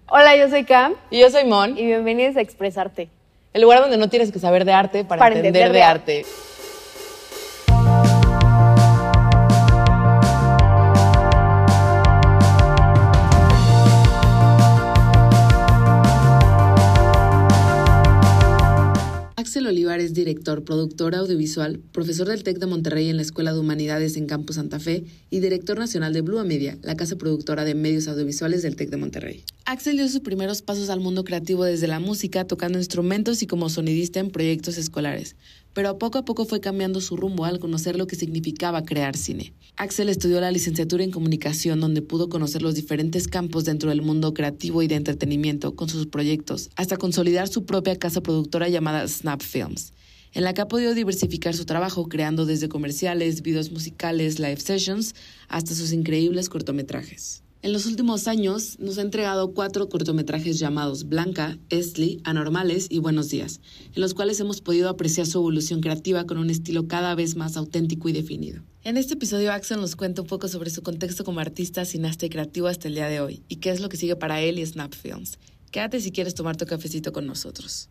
Hola, yo soy Cam. Y yo soy Mon. Y bienvenidos a Expresarte. El lugar donde no tienes que saber de arte para entender de arte. Axel Olivar es director, productor audiovisual, profesor del TEC de Monterrey en la Escuela de Humanidades en Campus Santa Fe y director nacional de Blua Media, la casa productora de medios audiovisuales del TEC de Monterrey. Axel dio sus primeros pasos al mundo creativo desde la música, tocando instrumentos y como sonidista en proyectos escolares, pero a poco fue cambiando su rumbo al conocer lo que significaba crear cine. Axel estudió la licenciatura en comunicación, donde pudo conocer los diferentes campos dentro del mundo creativo y de entretenimiento con sus proyectos, hasta consolidar su propia casa productora llamada Snap Films, en la que ha podido diversificar su trabajo creando desde comerciales, videos musicales, live sessions, hasta sus increíbles cortometrajes. En los últimos años nos ha entregado 4 cortometrajes llamados Blanca, Esli, Anormales y Buenos Días, en los cuales hemos podido apreciar su evolución creativa con un estilo cada vez más auténtico y definido. En este episodio, Axel nos cuenta un poco sobre su contexto como artista, cineasta y creativo hasta el día de hoy, y qué es lo que sigue para él y Snap Films. Quédate si quieres tomar tu cafecito con nosotros.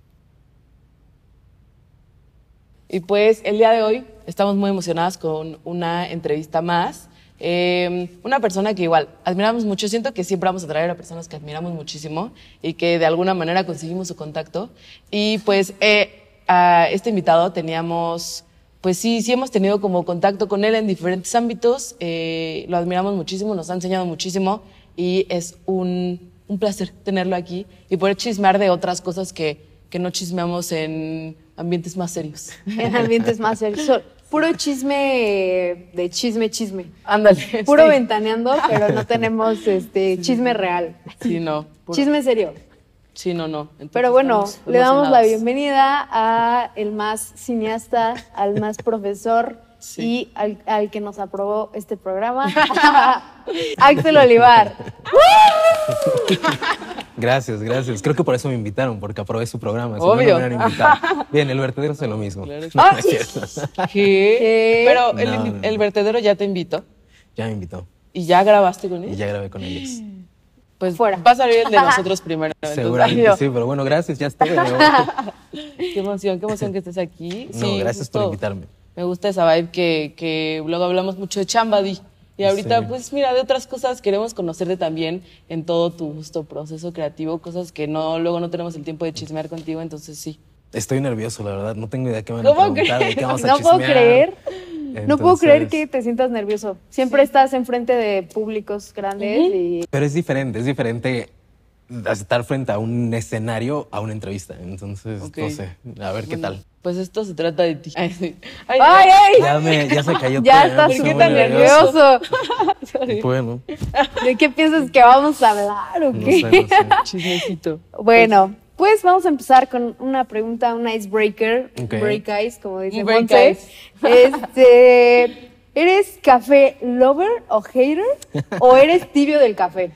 Y pues el día de hoy estamos muy emocionadas con una entrevista más. Una persona que igual admiramos mucho. Siento que siempre vamos a traer a personas que admiramos muchísimo y que de alguna manera conseguimos su contacto. Y pues a este invitado teníamos, pues sí hemos tenido como contacto con él en diferentes ámbitos. Lo admiramos muchísimo, nos ha enseñado muchísimo y es un placer tenerlo aquí y poder chismear de otras cosas que no chismeamos en ambientes más serios. En ambientes más serios. Puro chisme de chisme. Ándale. Puro sí. Ventaneando, pero no tenemos chisme real. Sí, no. Chisme serio. Sí, no. Entonces, pero bueno, le damos la emocionados. bienvenida a el más cineasta, al más profesor y al que nos aprobó este programa, Axel Olivar. Gracias. Creo que por eso me invitaron, porque aprobé su programa. Si no, Obvio. no me hubieran invitado. Bien, el vertedero hace lo mismo. Claro. No, no es cierto. ¿Qué? Pero No. el vertedero ya te invitó Ya me invitó. ¿Y ya grabaste con él? Y ya grabé con ellos. Pues Fuera. va a salir el de nosotros primero. entonces. Seguramente sí, pero bueno, gracias, ya estoy. Qué emoción que estés aquí. No, Sí, gracias por justo invitarme. Me gusta esa vibe que luego hablamos mucho de Chambadi. Y ahorita, Sí. pues mira, de otras cosas queremos conocerte también en todo tu justo proceso creativo, cosas que luego no tenemos el tiempo de chismear contigo, entonces sí. Estoy nervioso, la verdad. No tengo idea qué me van a ¿Cómo preguntar, crees? de qué vamos a No puedo chismear. creer. No puedo creer Entonces, que te sientas nervioso. Siempre estás enfrente de públicos grandes y Pero es diferente estar frente a un escenario a una entrevista. Entonces, Ok. no sé, a ver qué tal. Pues esto se trata de ti. Ay, sí. Ay, ¡Ay! Ya se cayó Ya todo, estás me puse súper muy nervioso. sorry. Bueno, ¿De qué piensas que vamos a hablar o no qué? sé. Chismecito. Bueno, pues vamos a empezar con una pregunta, un icebreaker, Ok. break ice, como dice Un break Monse. ice. ¿Eres café lover o hater o eres tibio del café?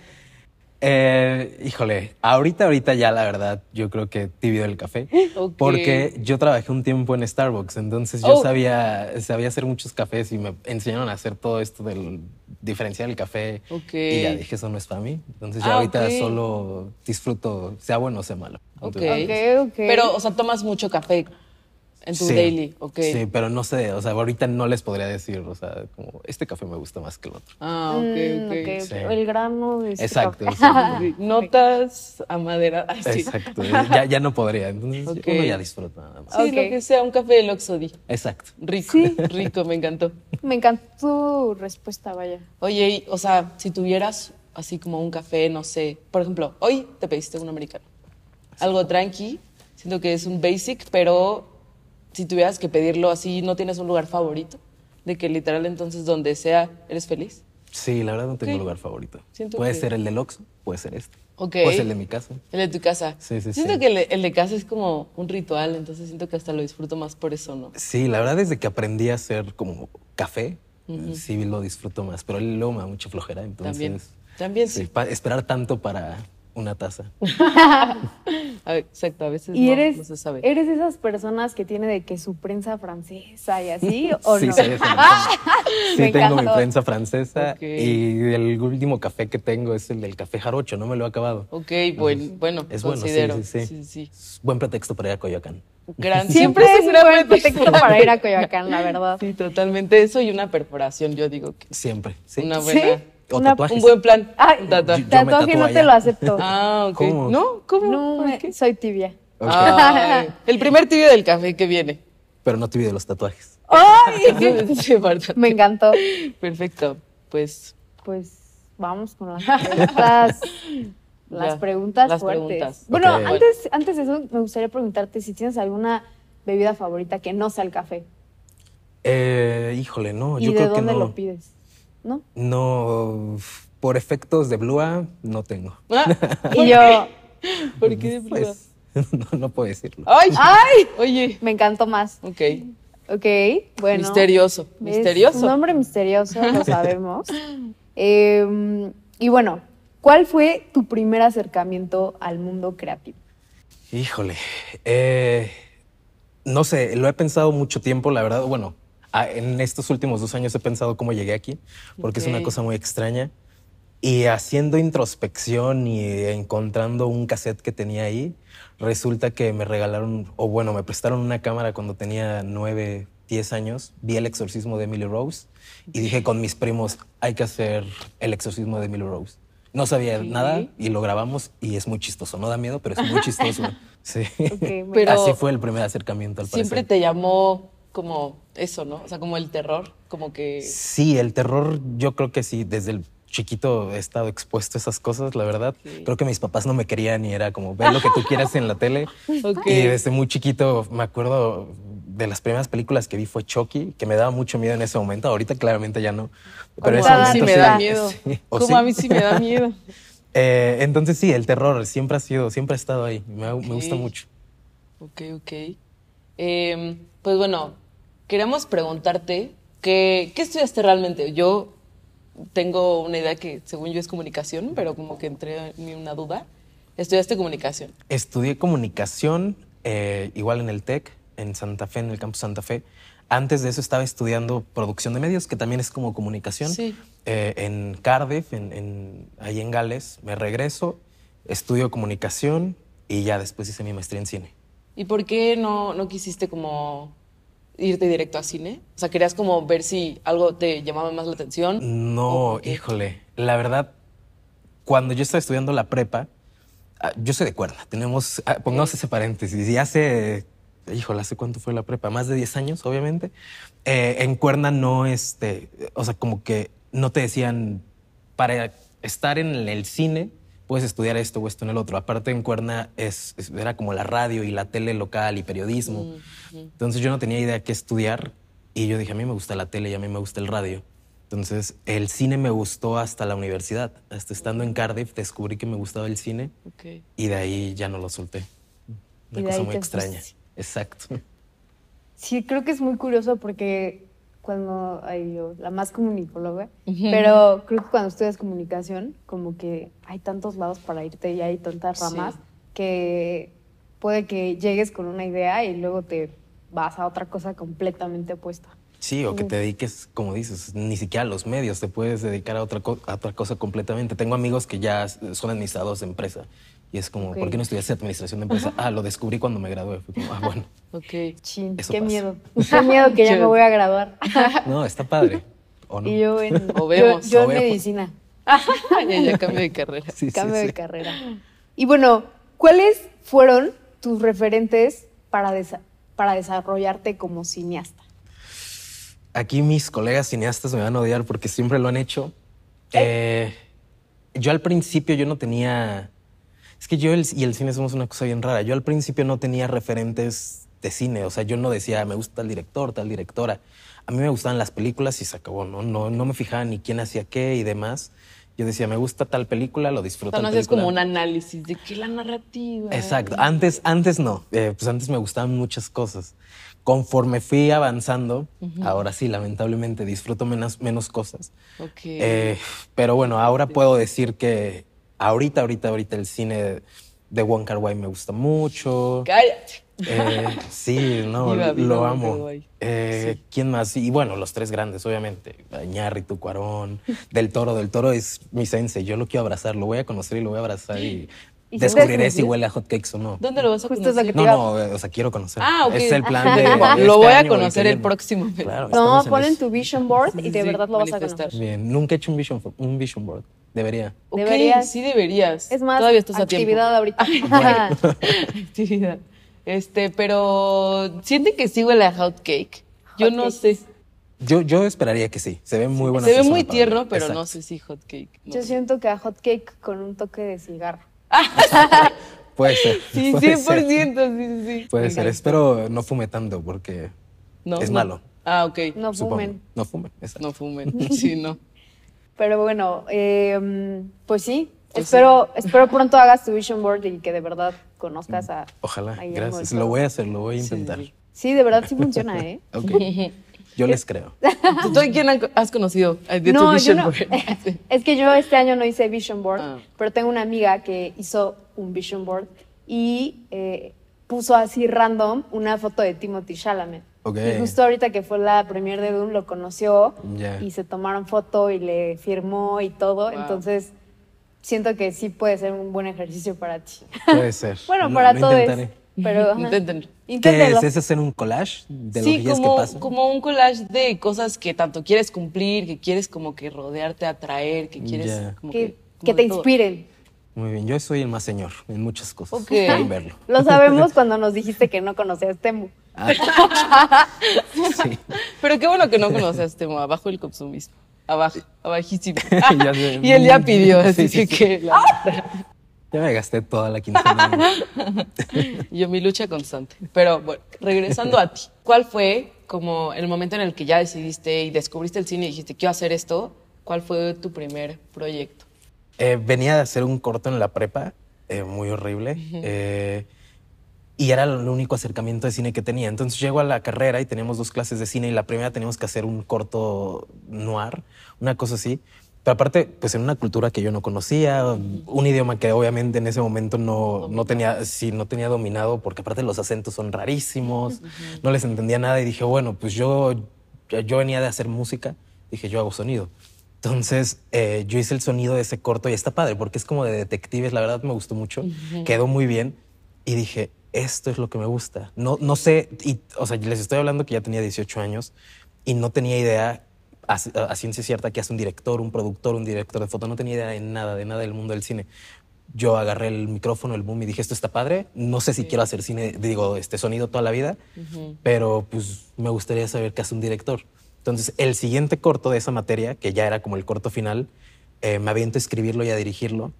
Híjole, ahorita ya la verdad, yo creo que tibio del café. Ok. Porque yo trabajé un tiempo en Starbucks, entonces yo Oh. sabía hacer muchos cafés y me enseñaron a hacer todo esto del diferenciar el café. Ok. Y ya dije, eso no es para mí. Entonces ya Ah, ahorita ok. solo disfruto, sea bueno o sea malo. Ok. Entonces, Ok. Pero, o sea, tomas mucho café en tu sí, daily, ok. Sí, pero no sé, o sea, ahorita no les podría decir, o sea, como este café me gusta más que el otro. Ah, ok. Sí. El grano de ese Exacto, café. sí. Notas amaderadas. Sí. Exacto, ya no podría. Entonces Ok. uno ya disfruta nada más. Sí, Ok. lo que sea, un café del Oxxo, di. Exacto. Rico, Sí. rico, me encantó. Me encantó tu respuesta, vaya. Oye, o sea, si tuvieras así como un café, no sé, por ejemplo, hoy te pediste un americano. Algo tranqui, siento que es un basic, pero si tuvieras que pedirlo así, ¿no tienes un lugar favorito? De que literal entonces donde sea, ¿eres feliz? Sí, la verdad no tengo Ok. lugar favorito. Siento Puede que- ser el del Oxxo, puede ser este. Ok. Puede ser el de mi casa. El de tu casa. Sí. Siento que el de casa es como un ritual, entonces siento que hasta lo disfruto más por eso, ¿no? Sí, la verdad desde que aprendí a hacer como café, sí lo disfruto más. Pero luego me da mucha flojera, entonces... También sí. Esperar tanto para una taza. Exacto, a veces ¿Y no se sabe. eres de esas personas que tiene de que su prensa francesa y así, o Sí, no? soy esa persona. Sí, Me tengo mi encantó. prensa francesa Ok. y el último café que tengo es el del café jarocho, no me lo he acabado. Ok, bueno, Es bueno, considero. sí. Es buen pretexto para ir a Coyoacán. Siempre es un gran buen pretexto para ir a Coyoacán, la verdad. Sí, totalmente. Eso y una perforación, yo digo que Siempre, sí. una ¿Sí? buena... O Una- tatuajes. Un buen plan. Ay, Un tatuaje. Yo me tatuaje tatúo no te allá. lo acepto. Ah, ok. ¿Cómo? ¿No? ¿Cómo? No, ¿Por qué? soy tibia. Ok. Ay, el primer tibio del café que viene. Pero no te olvides los tatuajes. ¡Ay! Sí, aparte. Me encantó. Perfecto. Pues Pues vamos con las preguntas. Las Ya, preguntas las fuertes. preguntas. Bueno, Ok. antes de eso, me gustaría preguntarte si tienes alguna bebida favorita que no sea el café. Híjole, no, ¿Y yo de creo que dónde no. lo pides? ¿No? No, por efectos de Blua, no tengo. Y yo, ¿por qué de prueba? Pues, no puedo decirlo. ¡Ay! ¡ay! Oye. Me encantó más. Ok. Ok, bueno. Misterioso. Es Misterioso. un nombre misterioso, lo sabemos. Y bueno, ¿cuál fue tu primer acercamiento al mundo creativo? Híjole, no sé, lo he pensado mucho tiempo, la verdad. Bueno, en estos últimos 2 años he pensado cómo llegué aquí, porque es una Ok. cosa muy extraña. Y haciendo introspección y encontrando un cassette que tenía ahí, resulta que me regalaron, o bueno, me prestaron una cámara cuando tenía 9, 10 años. Vi El exorcismo de Emily Rose y dije con mis primos, hay que hacer El exorcismo de Emily Rose. No sabía Ok. nada y lo grabamos y es muy chistoso. No da miedo, pero es muy chistoso. Sí. Ok, Pero- Así fue el primer acercamiento al Siempre parecer. te llamó como eso, ¿no? O sea, como el terror, como que... Sí, el terror, yo creo que sí, desde el chiquito he estado expuesto a esas cosas, la verdad. Sí. Creo que mis papás no me querían y era como, ve lo que tú quieras en la tele. Ok. Y desde muy chiquito me acuerdo de las primeras películas que vi fue Chucky, que me daba mucho miedo en ese momento. Ahorita claramente ya no. Pero en Como ese a mí sí momento me da miedo. Sí. ¿O Como sí? a mí sí me da miedo. Entonces sí, el terror siempre ha estado ahí. Me gusta Ok. mucho. Ok. Pues bueno, queremos preguntarte, ¿qué estudiaste realmente? Yo tengo una idea que según yo es comunicación, pero como que entré en una duda. ¿Estudiaste comunicación? Estudié comunicación, igual en el TEC, en Santa Fe, en el campus Santa Fe. Antes de eso estaba estudiando producción de medios, que también es como comunicación. Sí. En Cardiff, ahí en Gales. Me regreso, estudio comunicación y ya después hice mi maestría en cine. ¿Y por qué no quisiste como irte directo a cine? O sea, ¿querías como ver si algo te llamaba más la atención? ¿O No, por qué? híjole, la verdad, cuando yo estaba estudiando la prepa, yo soy de Cuerna, pongamos ese paréntesis, y híjole, ¿hace cuánto fue la prepa? Más de 10 años, obviamente. En Cuerna no, o sea, como que no te decían, para estar en el cine, puedes estudiar esto o esto en el otro. Aparte en Cuerna era como la radio y la tele local y periodismo. Entonces yo no tenía idea qué estudiar y yo dije, a mí me gusta la tele y a mí me gusta el radio. Entonces el cine me gustó hasta la universidad. Hasta estando en Cardiff descubrí que me gustaba el cine Ok. y de ahí ya no lo solté. Y Una de cosa ahí muy te extraña. fuiste. Exacto. Sí, creo que es muy curioso porque yo, la más comunicóloga, pero creo que cuando estudias comunicación, como que hay tantos lados para irte y hay tantas Sí. ramas que puede que llegues con una idea y luego te vas a otra cosa completamente opuesta. Sí, o que te dediques, como dices, ni siquiera a los medios, te puedes dedicar a otra cosa completamente. Tengo amigos que ya son administradores de empresa y es como, Ok. ¿por qué no estudiaste administración de empresa? Lo descubrí cuando me gradué. Fue como, bueno, Ok. Chin, Eso qué pasa. miedo. Qué miedo que ya me voy a graduar. no, está padre. ¿O no? Y yo O vemos, yo o en vemos. medicina. Ya cambio de carrera. Sí, sí, Cambio sí. de carrera. Y bueno, ¿cuáles fueron tus referentes para desarrollarte como cineasta? Aquí mis colegas cineastas me van a odiar porque siempre lo han hecho. Yo al principio yo no tenía... Es que yo y el cine somos una cosa bien rara. Yo al principio no tenía referentes de cine. O sea, yo no decía, me gusta tal director, tal directora. A mí me gustaban las películas y se acabó. No me fijaba ni quién hacía qué y demás. Yo decía, me gusta tal película, lo O disfruto. sea, no tal hacías como película. un análisis de qué la narrativa. Exacto. Antes no. Pues antes me gustaban muchas cosas. Conforme fui avanzando, ahora sí, lamentablemente, disfruto menos cosas. Ok. Pero bueno, ahora puedo decir que ahorita el cine de Wong Kar-wai me gusta mucho. Cállate. Sí, no, Viva, viva lo Wong amo. Kar-wai. Sí. ¿Quién más? Y bueno, los tres grandes, obviamente. Iñárritu, Cuarón, Del Toro. Del Toro es mi sensei. Yo lo quiero abrazar, lo voy a conocer y lo voy a abrazar y ¿Y si descubriré puedes si conocer? huele a hotcakes o no. ¿Dónde lo vas a Justo es lo conocer? que No, o sea, quiero conocer. Ah, ok. Es el plan de este Lo voy a año o conocer que el viene. próximo mes. Claro, No, estamos en pon en eso. tu vision board y de Sí, verdad lo vas a manifestar. conocer. Bien, nunca he hecho un vision board. Debería. Ok, Deberías. sí deberías. Es más, Todavía estás a tiempo. actividad ahorita. Actividad. Pero ¿sienten que sí huele a hot cake? Yo no sé. Yo esperaría que sí. Se ve muy buena Se ve persona muy para tierno, ver. pero Exacto. no sé si hot cake. No Yo sé. siento que a hot cake con un toque de cigarro. Puede ser. Sí, puede 100%, ser. sí. Puede Me ser. encanta. Espero no fume tanto porque No, es no. malo. Ah, ok. No Supongo. fumen. No fumen. Exacto. No fumen. Sí, no. Pero bueno, pues sí. Pues espero pronto hagas tu vision board y que de verdad conozcas a Ojalá. a Guillermo Gracias. del Lo Toro. voy a hacer, lo voy a Sí, intentar. sí. Sí, de verdad sí funciona, ¿eh? Ok. Yo les creo. ¿Tú a quién has conocido de tu No, yo vision no. board? Sí. Es que yo este año no hice vision board, Ah. pero tengo una amiga que hizo un vision board y puso así random una foto de Timothée Chalamet. Ok. Y justo ahorita que fue la premier de Dune lo conoció Ya. y se tomaron foto y le firmó y todo. Wow. Entonces siento que sí puede ser un buen ejercicio para ti. Puede ser. Bueno, Lo- para lo todos. intentaré. Pero ajá. Inténtenlo. ¿Qué Inténtenlo. es hacer un collage de Sí, lo que como, pasa? como un collage de cosas que tanto quieres cumplir, que quieres como que rodearte, atraer, que quieres Ya. como Que como te de todo. Abajo, abajísimo. Ya sé. Y él ya pidió, así Sí, sí, que Ya me gasté toda la quincena. yo mi lucha constante. Pero bueno, regresando a ti, ¿cuál fue como el momento en el que ya decidiste y descubriste el cine y dijiste, quiero hacer esto? ¿Cuál fue tu primer proyecto? Venía de hacer un corto en la prepa, muy horrible, y era el único acercamiento de cine que tenía. Entonces llego a la carrera y teníamos 2 clases de cine y la primera teníamos que hacer un corto noir, una cosa así. Pero aparte, pues en una cultura que yo no conocía, un idioma que obviamente en ese momento no tenía, sí, no tenía dominado, porque aparte los acentos son rarísimos, no les entendía nada y dije, bueno, pues yo venía de hacer música, dije, yo hago sonido. Entonces, yo hice el sonido de ese corto y está padre porque es como de detectives. La verdad me gustó mucho, quedó muy bien y dije, esto es lo que me gusta. No sé, o sea, les estoy hablando que ya tenía 18 años y no tenía idea a ciencia cierta que hace un director, un productor, un director de foto. No tenía idea de nada del mundo del cine. Yo agarré el micrófono, el boom y dije, esto está padre. No sé si quiero hacer cine, sonido toda la vida, pero pues me gustaría saber qué hace un director. Entonces, el siguiente corto de esa materia, que ya era como el corto final, me aviento a escribirlo y a dirigirlo.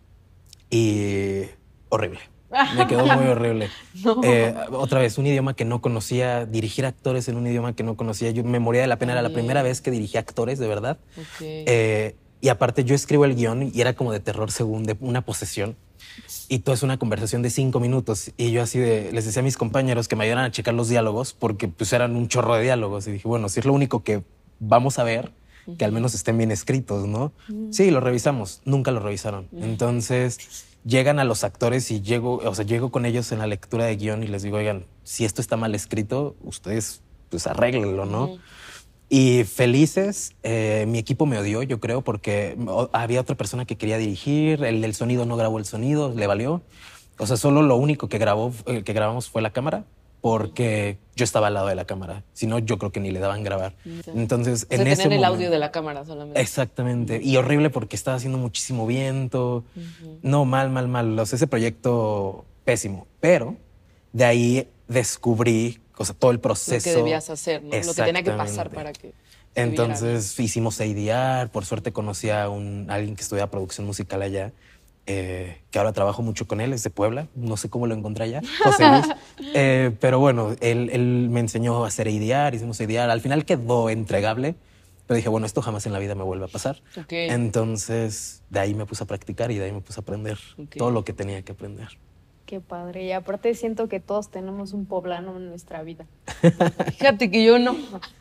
Y horrible. Me quedó muy horrible. Otra vez, un idioma que no conocía, dirigir actores en un idioma que no conocía. Yo me moría de la pena, era la primera vez que dirigí actores, de verdad. Ok. Y aparte, yo escribo el guión y era como de terror según de una posesión. Y todo es una conversación de 5 minutos. Y yo así les decía a mis compañeros que me ayudaran a checar los diálogos porque pues eran un chorro de diálogos. Y dije, bueno, si es lo único que vamos a ver, que al menos estén bien escritos, ¿no? Sí, lo revisamos. Nunca lo revisaron. Entonces llegan a los actores y llego con ellos en la lectura de guión y les digo, oigan, si esto está mal escrito, ustedes pues arréglenlo, ¿no? Y felices, mi equipo me odió, yo creo, porque había otra persona que quería dirigir, el del sonido no grabó el sonido, le valió. O sea, solo lo único que grabamos fue la cámara, porque yo estaba al lado de la cámara. Si no, yo creo que ni le daban grabar. Entonces, O sea, en ese tener el momento, audio de la cámara solamente. exactamente. Y horrible porque estaba haciendo muchísimo viento. No, mal. O sea, ese proyecto pésimo. Pero de ahí descubrí, o sea, todo el proceso. Lo que debías hacer, ¿no? Lo que tenía que pasar Exactamente. para que se Entonces hicimos ADR. Por suerte conocí a alguien que estudia producción musical allá, que ahora trabajo mucho con él, es de Puebla. No sé cómo lo encontré allá, José Luis. Pero bueno, él me enseñó a hacer ADR, hicimos ADR. Al final quedó entregable, pero dije, bueno, esto jamás en la vida me vuelve a pasar. Ok. Entonces, de ahí me puse a practicar y de ahí me puse a aprender todo lo que tenía que aprender. Qué padre. Y aparte siento que todos tenemos un poblano en nuestra vida. Fíjate que yo no.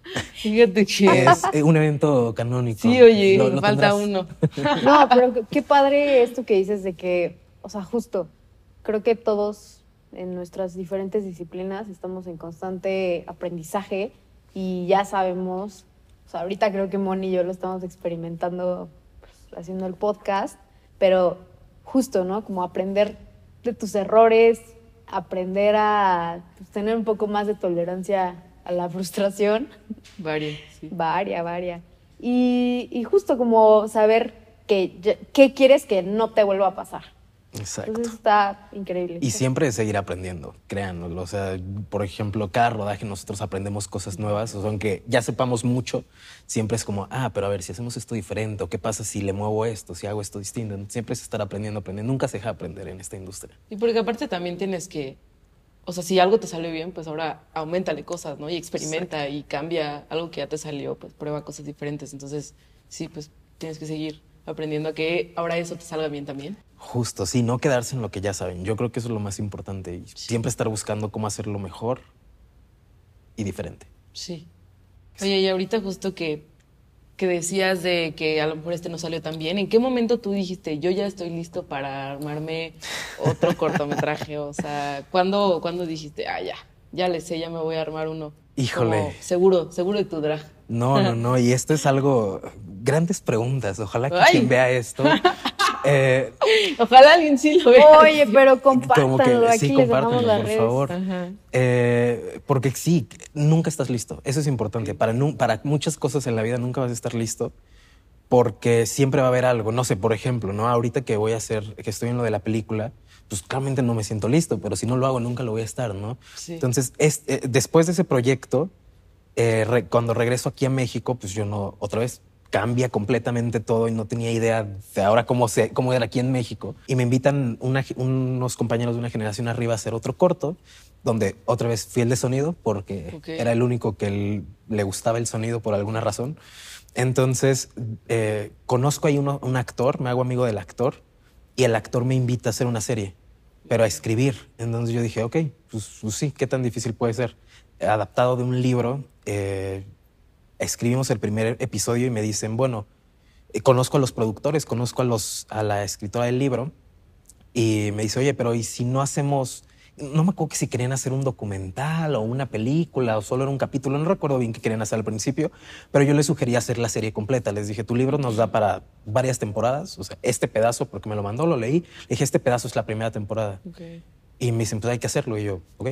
Fíjate que... Es un evento canónico. Sí, oye, Lo falta tendrás. uno. No, pero qué padre esto que dices de que, o sea, justo, creo que todos en nuestras diferentes disciplinas estamos en constante aprendizaje y ya sabemos, o sea, ahorita creo que Moni y yo lo estamos experimentando pues, haciendo el podcast, pero justo, ¿no? Como aprender de tus errores, aprender a pues, tener un poco más de tolerancia a la frustración. Varios, sí. Varia. Y justo como saber qué quieres que no te vuelva a pasar. Exacto. Entonces está increíble. Y siempre seguir aprendiendo, créanlo. O sea, por ejemplo, cada rodaje nosotros aprendemos cosas nuevas. O sea, aunque ya sepamos mucho, siempre es como, pero a ver, si hacemos esto diferente, o qué pasa si le muevo esto, si hago esto distinto. Siempre es estar aprendiendo. Nunca se deja aprender en esta industria. Y porque aparte también tienes que, o sea, si algo te sale bien, pues ahora auméntale cosas, ¿no? Y experimenta y cambia algo que ya te salió, pues prueba cosas diferentes. Entonces, sí, pues tienes que seguir aprendiendo a que ahora eso te salga bien también. Justo, sí, no quedarse en lo que ya saben. Yo creo que eso es lo más importante. Y siempre estar buscando cómo hacerlo mejor y diferente. Sí. Oye, y ahorita justo que decías de que a lo mejor este no salió tan bien, ¿en qué momento tú dijiste, yo ya estoy listo para armarme otro cortometraje? O sea, ¿cuándo dijiste, ya le sé, ya me voy a armar uno? Híjole. Como seguro de tu drag. No. Y esto es algo... Grandes preguntas. Ojalá que Ay. quien vea esto... Ojalá alguien sí lo vea. Oye, pero como compártanlo, que aquí sí, les dejamos compártanlo, las por redes. favor. Ajá. Porque sí, nunca estás listo. Eso es importante. Para muchas cosas en la vida nunca vas a estar listo porque siempre va a haber algo. No sé, por ejemplo, ¿no? Ahorita que que estoy en lo de la película, pues claramente no me siento listo, pero si no lo hago nunca lo voy a estar, ¿no? Sí. Entonces, después de ese proyecto, cuando regreso aquí a México, pues yo no, otra vez, cambia completamente todo y no tenía idea de ahora cómo era aquí en México. Y me invitan unos compañeros de una generación arriba a hacer otro corto, donde otra vez fui el de sonido, porque era el único que le gustaba el sonido por alguna razón. Entonces, conozco ahí un actor, me hago amigo del actor, y el actor me invita a hacer una serie, pero a escribir. Entonces yo dije, ok, pues sí, ¿qué tan difícil puede ser? Adaptado de un libro, escribimos el primer episodio y me dicen, bueno, conozco a los productores, conozco a la escritora del libro, y me dice, oye, pero ¿y si no hacemos...? No me acuerdo que si querían hacer un documental o una película o solo era un capítulo, no recuerdo bien qué querían hacer al principio, pero yo les sugerí hacer la serie completa. Les dije, tu libro nos da para varias temporadas, o sea, este pedazo, porque me lo mandó, lo leí, le dije, este pedazo es la primera temporada. Okay. Y me dicen, pues hay que hacerlo. Y yo, ok.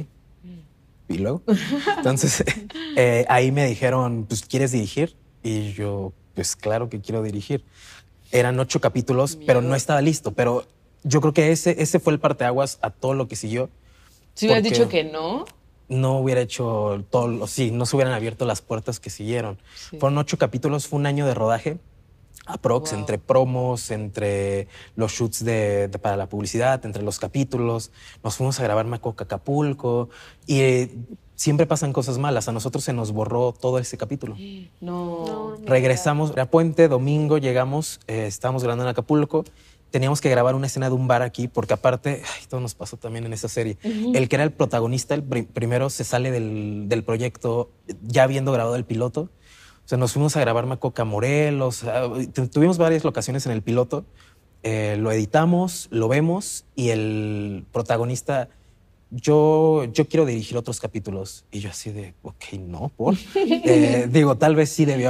¿Y luego? Entonces, ahí me dijeron, pues, ¿quieres dirigir? Y yo, pues, claro que quiero dirigir. Eran 8 capítulos, pero no estaba listo. Pero yo creo que ese fue el parteaguas a todo lo que siguió. Si hubieras dicho que no... No hubiera hecho no se hubieran abierto las puertas que siguieron. Sí. Fueron 8 capítulos, fue un año de rodaje. Aprox, wow. Entre promos, entre los shoots para la publicidad, entre los capítulos. Nos fuimos a grabar Macoca Acapulco y siempre pasan cosas malas. A nosotros se nos borró todo ese capítulo. No. Regresamos, era puente, domingo, llegamos, estábamos grabando en Acapulco. Teníamos que grabar una escena de un bar aquí porque aparte, todo nos pasó también en esa serie. El que era el protagonista, el primero se sale del proyecto ya habiendo grabado el piloto. O sea, nos fuimos a grabar Macoca Morelos, tuvimos varias locaciones en el piloto, lo editamos, lo vemos y el protagonista, yo quiero dirigir otros capítulos. Y yo así de, ok, no, ¿por? Digo, tal vez sí debía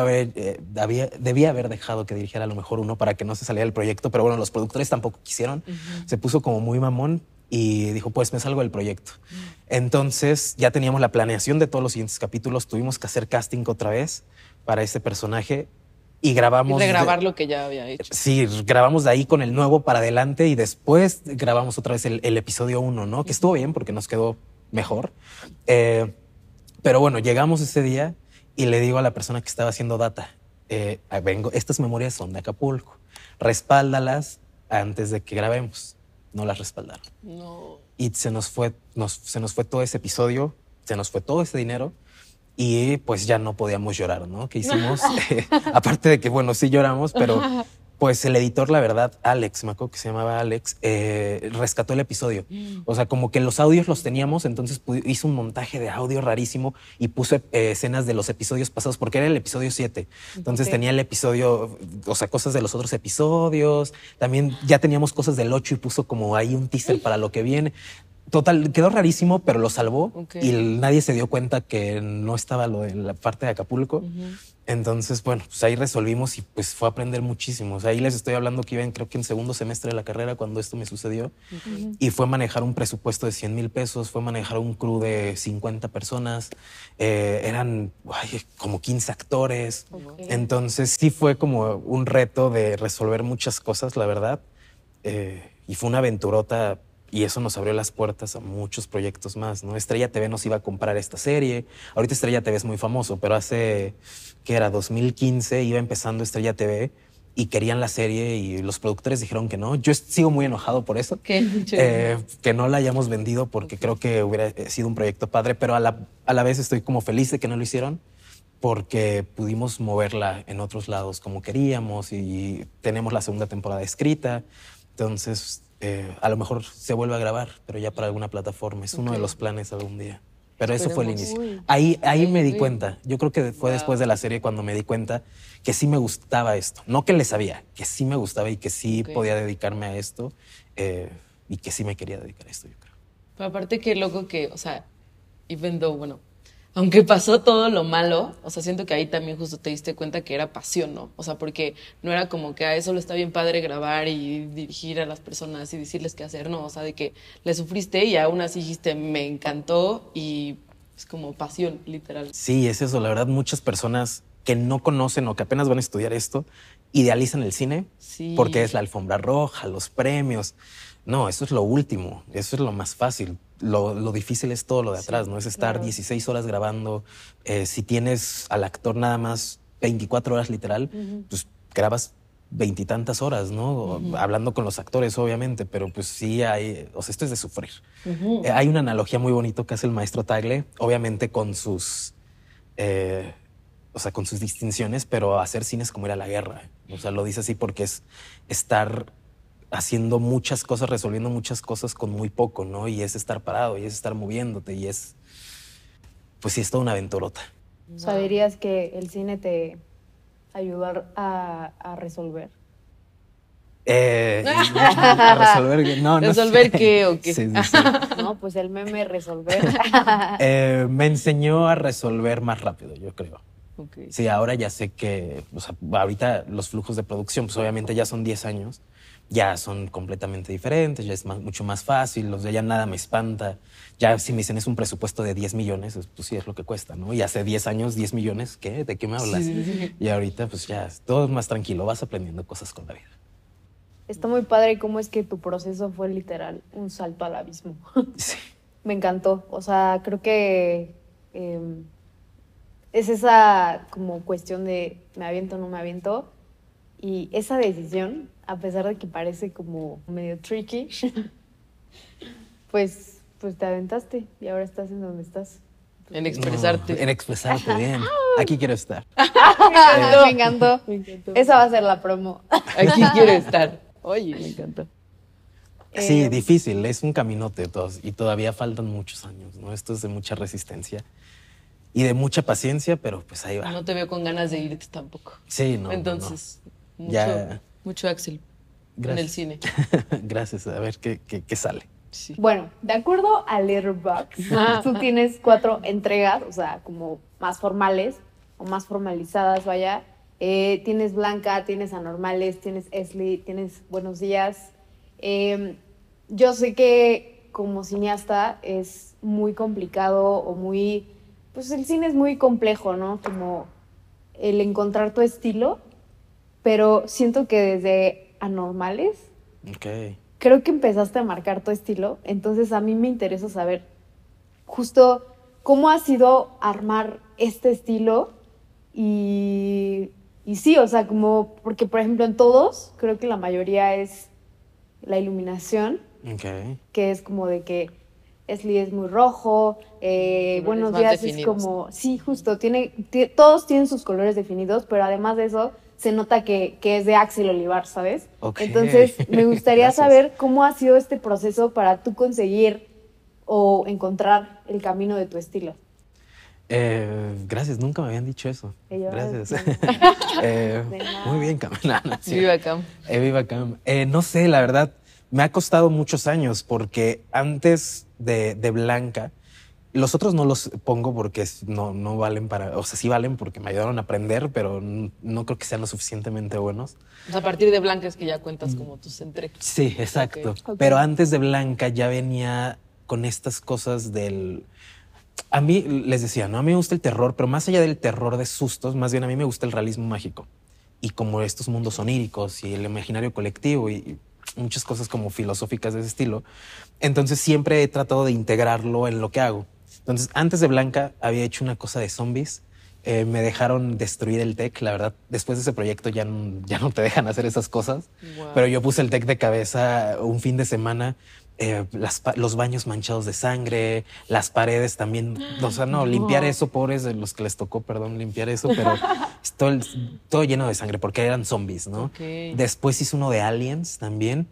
haber dejado que dirigiera a lo mejor uno para que no se saliera del proyecto, pero bueno, los productores tampoco quisieron. Se puso como muy mamón y dijo, pues me salgo del proyecto. Entonces ya teníamos la planeación de todos los siguientes capítulos, tuvimos que hacer casting otra vez para ese personaje y grabamos... Y regrabar lo que ya había hecho. Sí, grabamos de ahí con el nuevo para adelante y después grabamos otra vez el episodio 1, ¿no? Que estuvo bien porque nos quedó mejor. Pero bueno, llegamos ese día y le digo a la persona que estaba haciendo data, estas memorias son de Acapulco, respáldalas antes de que grabemos. No las respaldaron. No. Y se nos fue todo ese episodio, se nos fue todo ese dinero. Y pues ya no podíamos llorar, ¿no? ¿Qué hicimos? Aparte de que, bueno, sí lloramos, pero pues el editor, la verdad, Alex, me acuerdo que se llamaba Alex, rescató el episodio. O sea, como que los audios los teníamos, entonces hizo un montaje de audio rarísimo y puso escenas de los episodios pasados, porque era el episodio 7. Entonces tenía el episodio, o sea, cosas de los otros episodios. También ya teníamos cosas del 8 y puso como ahí un teaser para lo que viene. Total, quedó rarísimo, pero lo salvó y nadie se dio cuenta que no estaba lo de la parte de Acapulco. Entonces, bueno, pues ahí resolvimos y pues fue a aprender muchísimo. O sea, ahí les estoy hablando que iba creo que en segundo semestre de la carrera cuando esto me sucedió. Y fue manejar un presupuesto de 100,000 pesos, fue manejar un crew de 50 personas. Eran como 15 actores. Entonces sí fue como un reto de resolver muchas cosas, la verdad. Y fue una aventurota. Y eso nos abrió las puertas a muchos proyectos más, ¿no? Estrella TV nos iba a comprar esta serie. Ahorita Estrella TV es muy famoso, pero hace, ¿qué era? 2015 iba empezando Estrella TV y querían la serie y los productores dijeron que no. Yo sigo muy enojado por eso. Que no la hayamos vendido porque creo que hubiera sido un proyecto padre, pero a la vez estoy como feliz de que no lo hicieron porque pudimos moverla en otros lados como queríamos y tenemos la segunda temporada escrita. Entonces... a lo mejor se vuelve a grabar, pero ya para alguna plataforma. Es uno de los planes algún día. Pero eso fue el inicio. Ahí me di cuenta. Yo creo que fue después de la serie cuando me di cuenta que sí me gustaba esto. No que le sabía, que sí me gustaba y que sí podía dedicarme a esto y que sí me quería dedicar a esto, yo creo. Pero aparte qué loco que, o sea, even though, bueno, aunque pasó todo lo malo, o sea, siento que ahí también justo te diste cuenta que era pasión, ¿no? O sea, porque no era como que a eso lo está bien padre grabar y dirigir a las personas y decirles qué hacer, no, o sea, de que le sufriste y aún así dijiste, me encantó y es como pasión, literal. Sí, es eso, la verdad, muchas personas que no conocen o que apenas van a estudiar esto, idealizan el cine porque es la alfombra roja, los premios. No, eso es lo último, eso es lo más fácil. Lo difícil es todo lo de atrás, ¿no? Es estar 16 horas grabando. Si tienes al actor nada más 24 horas literal, pues grabas 20 y tantas horas, ¿no? Hablando con los actores, obviamente, pero pues sí hay... O sea, esto es de sufrir. Hay una analogía muy bonita que hace el maestro Tagle, obviamente con sus... o sea, con sus distinciones, pero hacer cine es como ir a la guerra. O sea, lo dice así porque es estar... haciendo muchas cosas, resolviendo muchas cosas con muy poco, ¿no? Y es estar parado, y es estar moviéndote, y es... Pues sí, es toda una aventurota. O sea, dirías que el cine te ayudó a resolver. A resolver... No, no ¿Resolver sé. qué o qué? Sí. No, pues el meme resolver. Me enseñó a resolver más rápido, yo creo. Okay. Sí, ahora ya sé que... O sea, ahorita los flujos de producción, pues obviamente ya son 10 años, ya son completamente diferentes, ya es mucho más fácil, ya nada me espanta. Ya si me dicen es un presupuesto de 10 millones, pues sí es lo que cuesta, ¿no? Y hace 10 años, 10 millones, ¿qué? ¿De qué me hablas? Sí. Y ahorita pues ya todo es más tranquilo, vas aprendiendo cosas con la vida. Está muy padre cómo es que tu proceso fue literal un salto al abismo. Sí. Me encantó, o sea, creo que es esa como cuestión de me aviento o no me aviento. Y esa decisión, a pesar de que parece como medio tricky, pues te aventaste y ahora estás en donde estás. En expresarte. No, en expresarte, bien. Aquí quiero estar. Me encantó. Esa va a ser la promo. Aquí quiero estar. Oye, me encantó. Sí, difícil, es un caminote todos y todavía faltan muchos años, ¿no? Esto es de mucha resistencia y de mucha paciencia, pero pues ahí va. No te veo con ganas de irte tampoco. Sí, no. Entonces, no. Mucho Axel. Gracias. En el cine. Gracias, a ver qué sale. Sí. Bueno, de acuerdo a Letterboxd, tú tienes 4 entregas, o sea, como más formales o más formalizadas, vaya. Tienes Blanca, tienes Anormales, tienes Esli, tienes Buenos Días. Yo sé que como cineasta es muy complicado o muy... Pues el cine es muy complejo, ¿no? Como el encontrar tu estilo, pero siento que desde Anormales... Okay. Creo que empezaste a marcar tu estilo, entonces a mí me interesa saber justo cómo ha sido armar este estilo y sí, o sea, como, porque por ejemplo en todos, creo que la mayoría es la iluminación, que es como de que Esli es muy rojo, Buenos Días definidos. Es como, sí, justo, todos tienen sus colores definidos, pero además de eso se nota que es de Axel Olivar, ¿sabes? Ok. Entonces, me gustaría Gracias. saber cómo ha sido este proceso para tú conseguir o encontrar el camino de tu estilo. Gracias, nunca me habían dicho eso. Ella, Gracias. de nada. Muy bien, Cam. No, no es cierto. Viva Cam. Viva Cam. No sé, la verdad, me ha costado muchos años porque antes de Blanca, los otros no los pongo porque no valen para, o sea, sí valen porque me ayudaron a aprender, pero no creo que sean lo suficientemente buenos. O sea, a partir de Blanca es que ya cuentas como tus entregas. Sí, exacto. Ok. Ok. Pero antes de Blanca ya venía con estas cosas del... A mí, les decía, ¿no? A mí me gusta el terror, pero más allá del terror de sustos, más bien a mí me gusta el realismo mágico. Y como estos mundos oníricos y el imaginario colectivo y muchas cosas como filosóficas de ese estilo. Entonces siempre he tratado de integrarlo en lo que hago. Entonces, antes de Blanca había hecho una cosa de zombies. Me dejaron destruir el tech, la verdad. Después de ese proyecto ya no te dejan hacer esas cosas. Wow. Pero yo puse el tech de cabeza un fin de semana. Los baños manchados de sangre, las paredes también. O sea, no, limpiar eso, pobres de los que les tocó, perdón, limpiar eso, pero es todo lleno de sangre porque eran zombies, ¿no? Ok. Después hice uno de aliens también.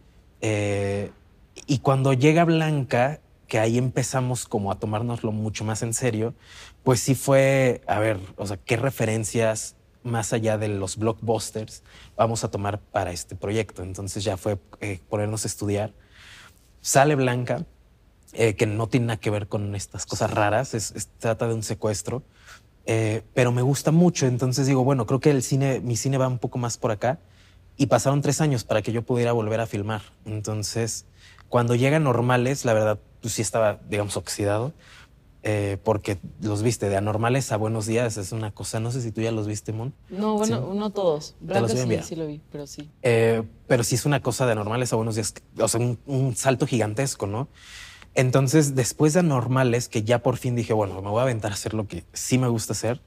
Y cuando llega Blanca, que ahí empezamos como a tomárnoslo mucho más en serio, pues sí fue, a ver, o sea, qué referencias más allá de los blockbusters vamos a tomar para este proyecto. Entonces ya fue ponernos a estudiar. Sale Blanca, que no tiene nada que ver con estas cosas raras, trata de un secuestro, pero me gusta mucho, entonces digo, bueno, creo que mi cine va un poco más por acá, y pasaron 3 años para que yo pudiera volver a filmar. Entonces, cuando llegan Normales, la verdad, pues sí estaba, digamos, oxidado, porque los viste, de Anormales a Buenos Días, es una cosa, no sé si tú ya los viste, Mon. No, bueno, no todos. los Blanca voy a sí, enviar. sí lo vi, pero sí. Pero sí es una cosa de Anormales a Buenos Días, o sea, un salto gigantesco, ¿no? Entonces, después de Anormales, que ya por fin dije, bueno, me voy a aventar a hacer lo que sí me gusta hacer,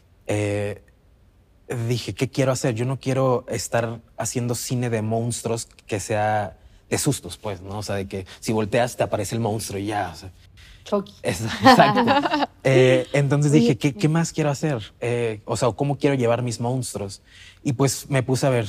dije, ¿qué quiero hacer? Yo no quiero estar haciendo cine de monstruos que sea de sustos, pues, ¿no? O sea, de que si volteas te aparece el monstruo y ya, o sea. Chucky. Exacto. Entonces dije, ¿qué más quiero hacer? O sea, ¿cómo quiero llevar mis monstruos? Y pues me puse a ver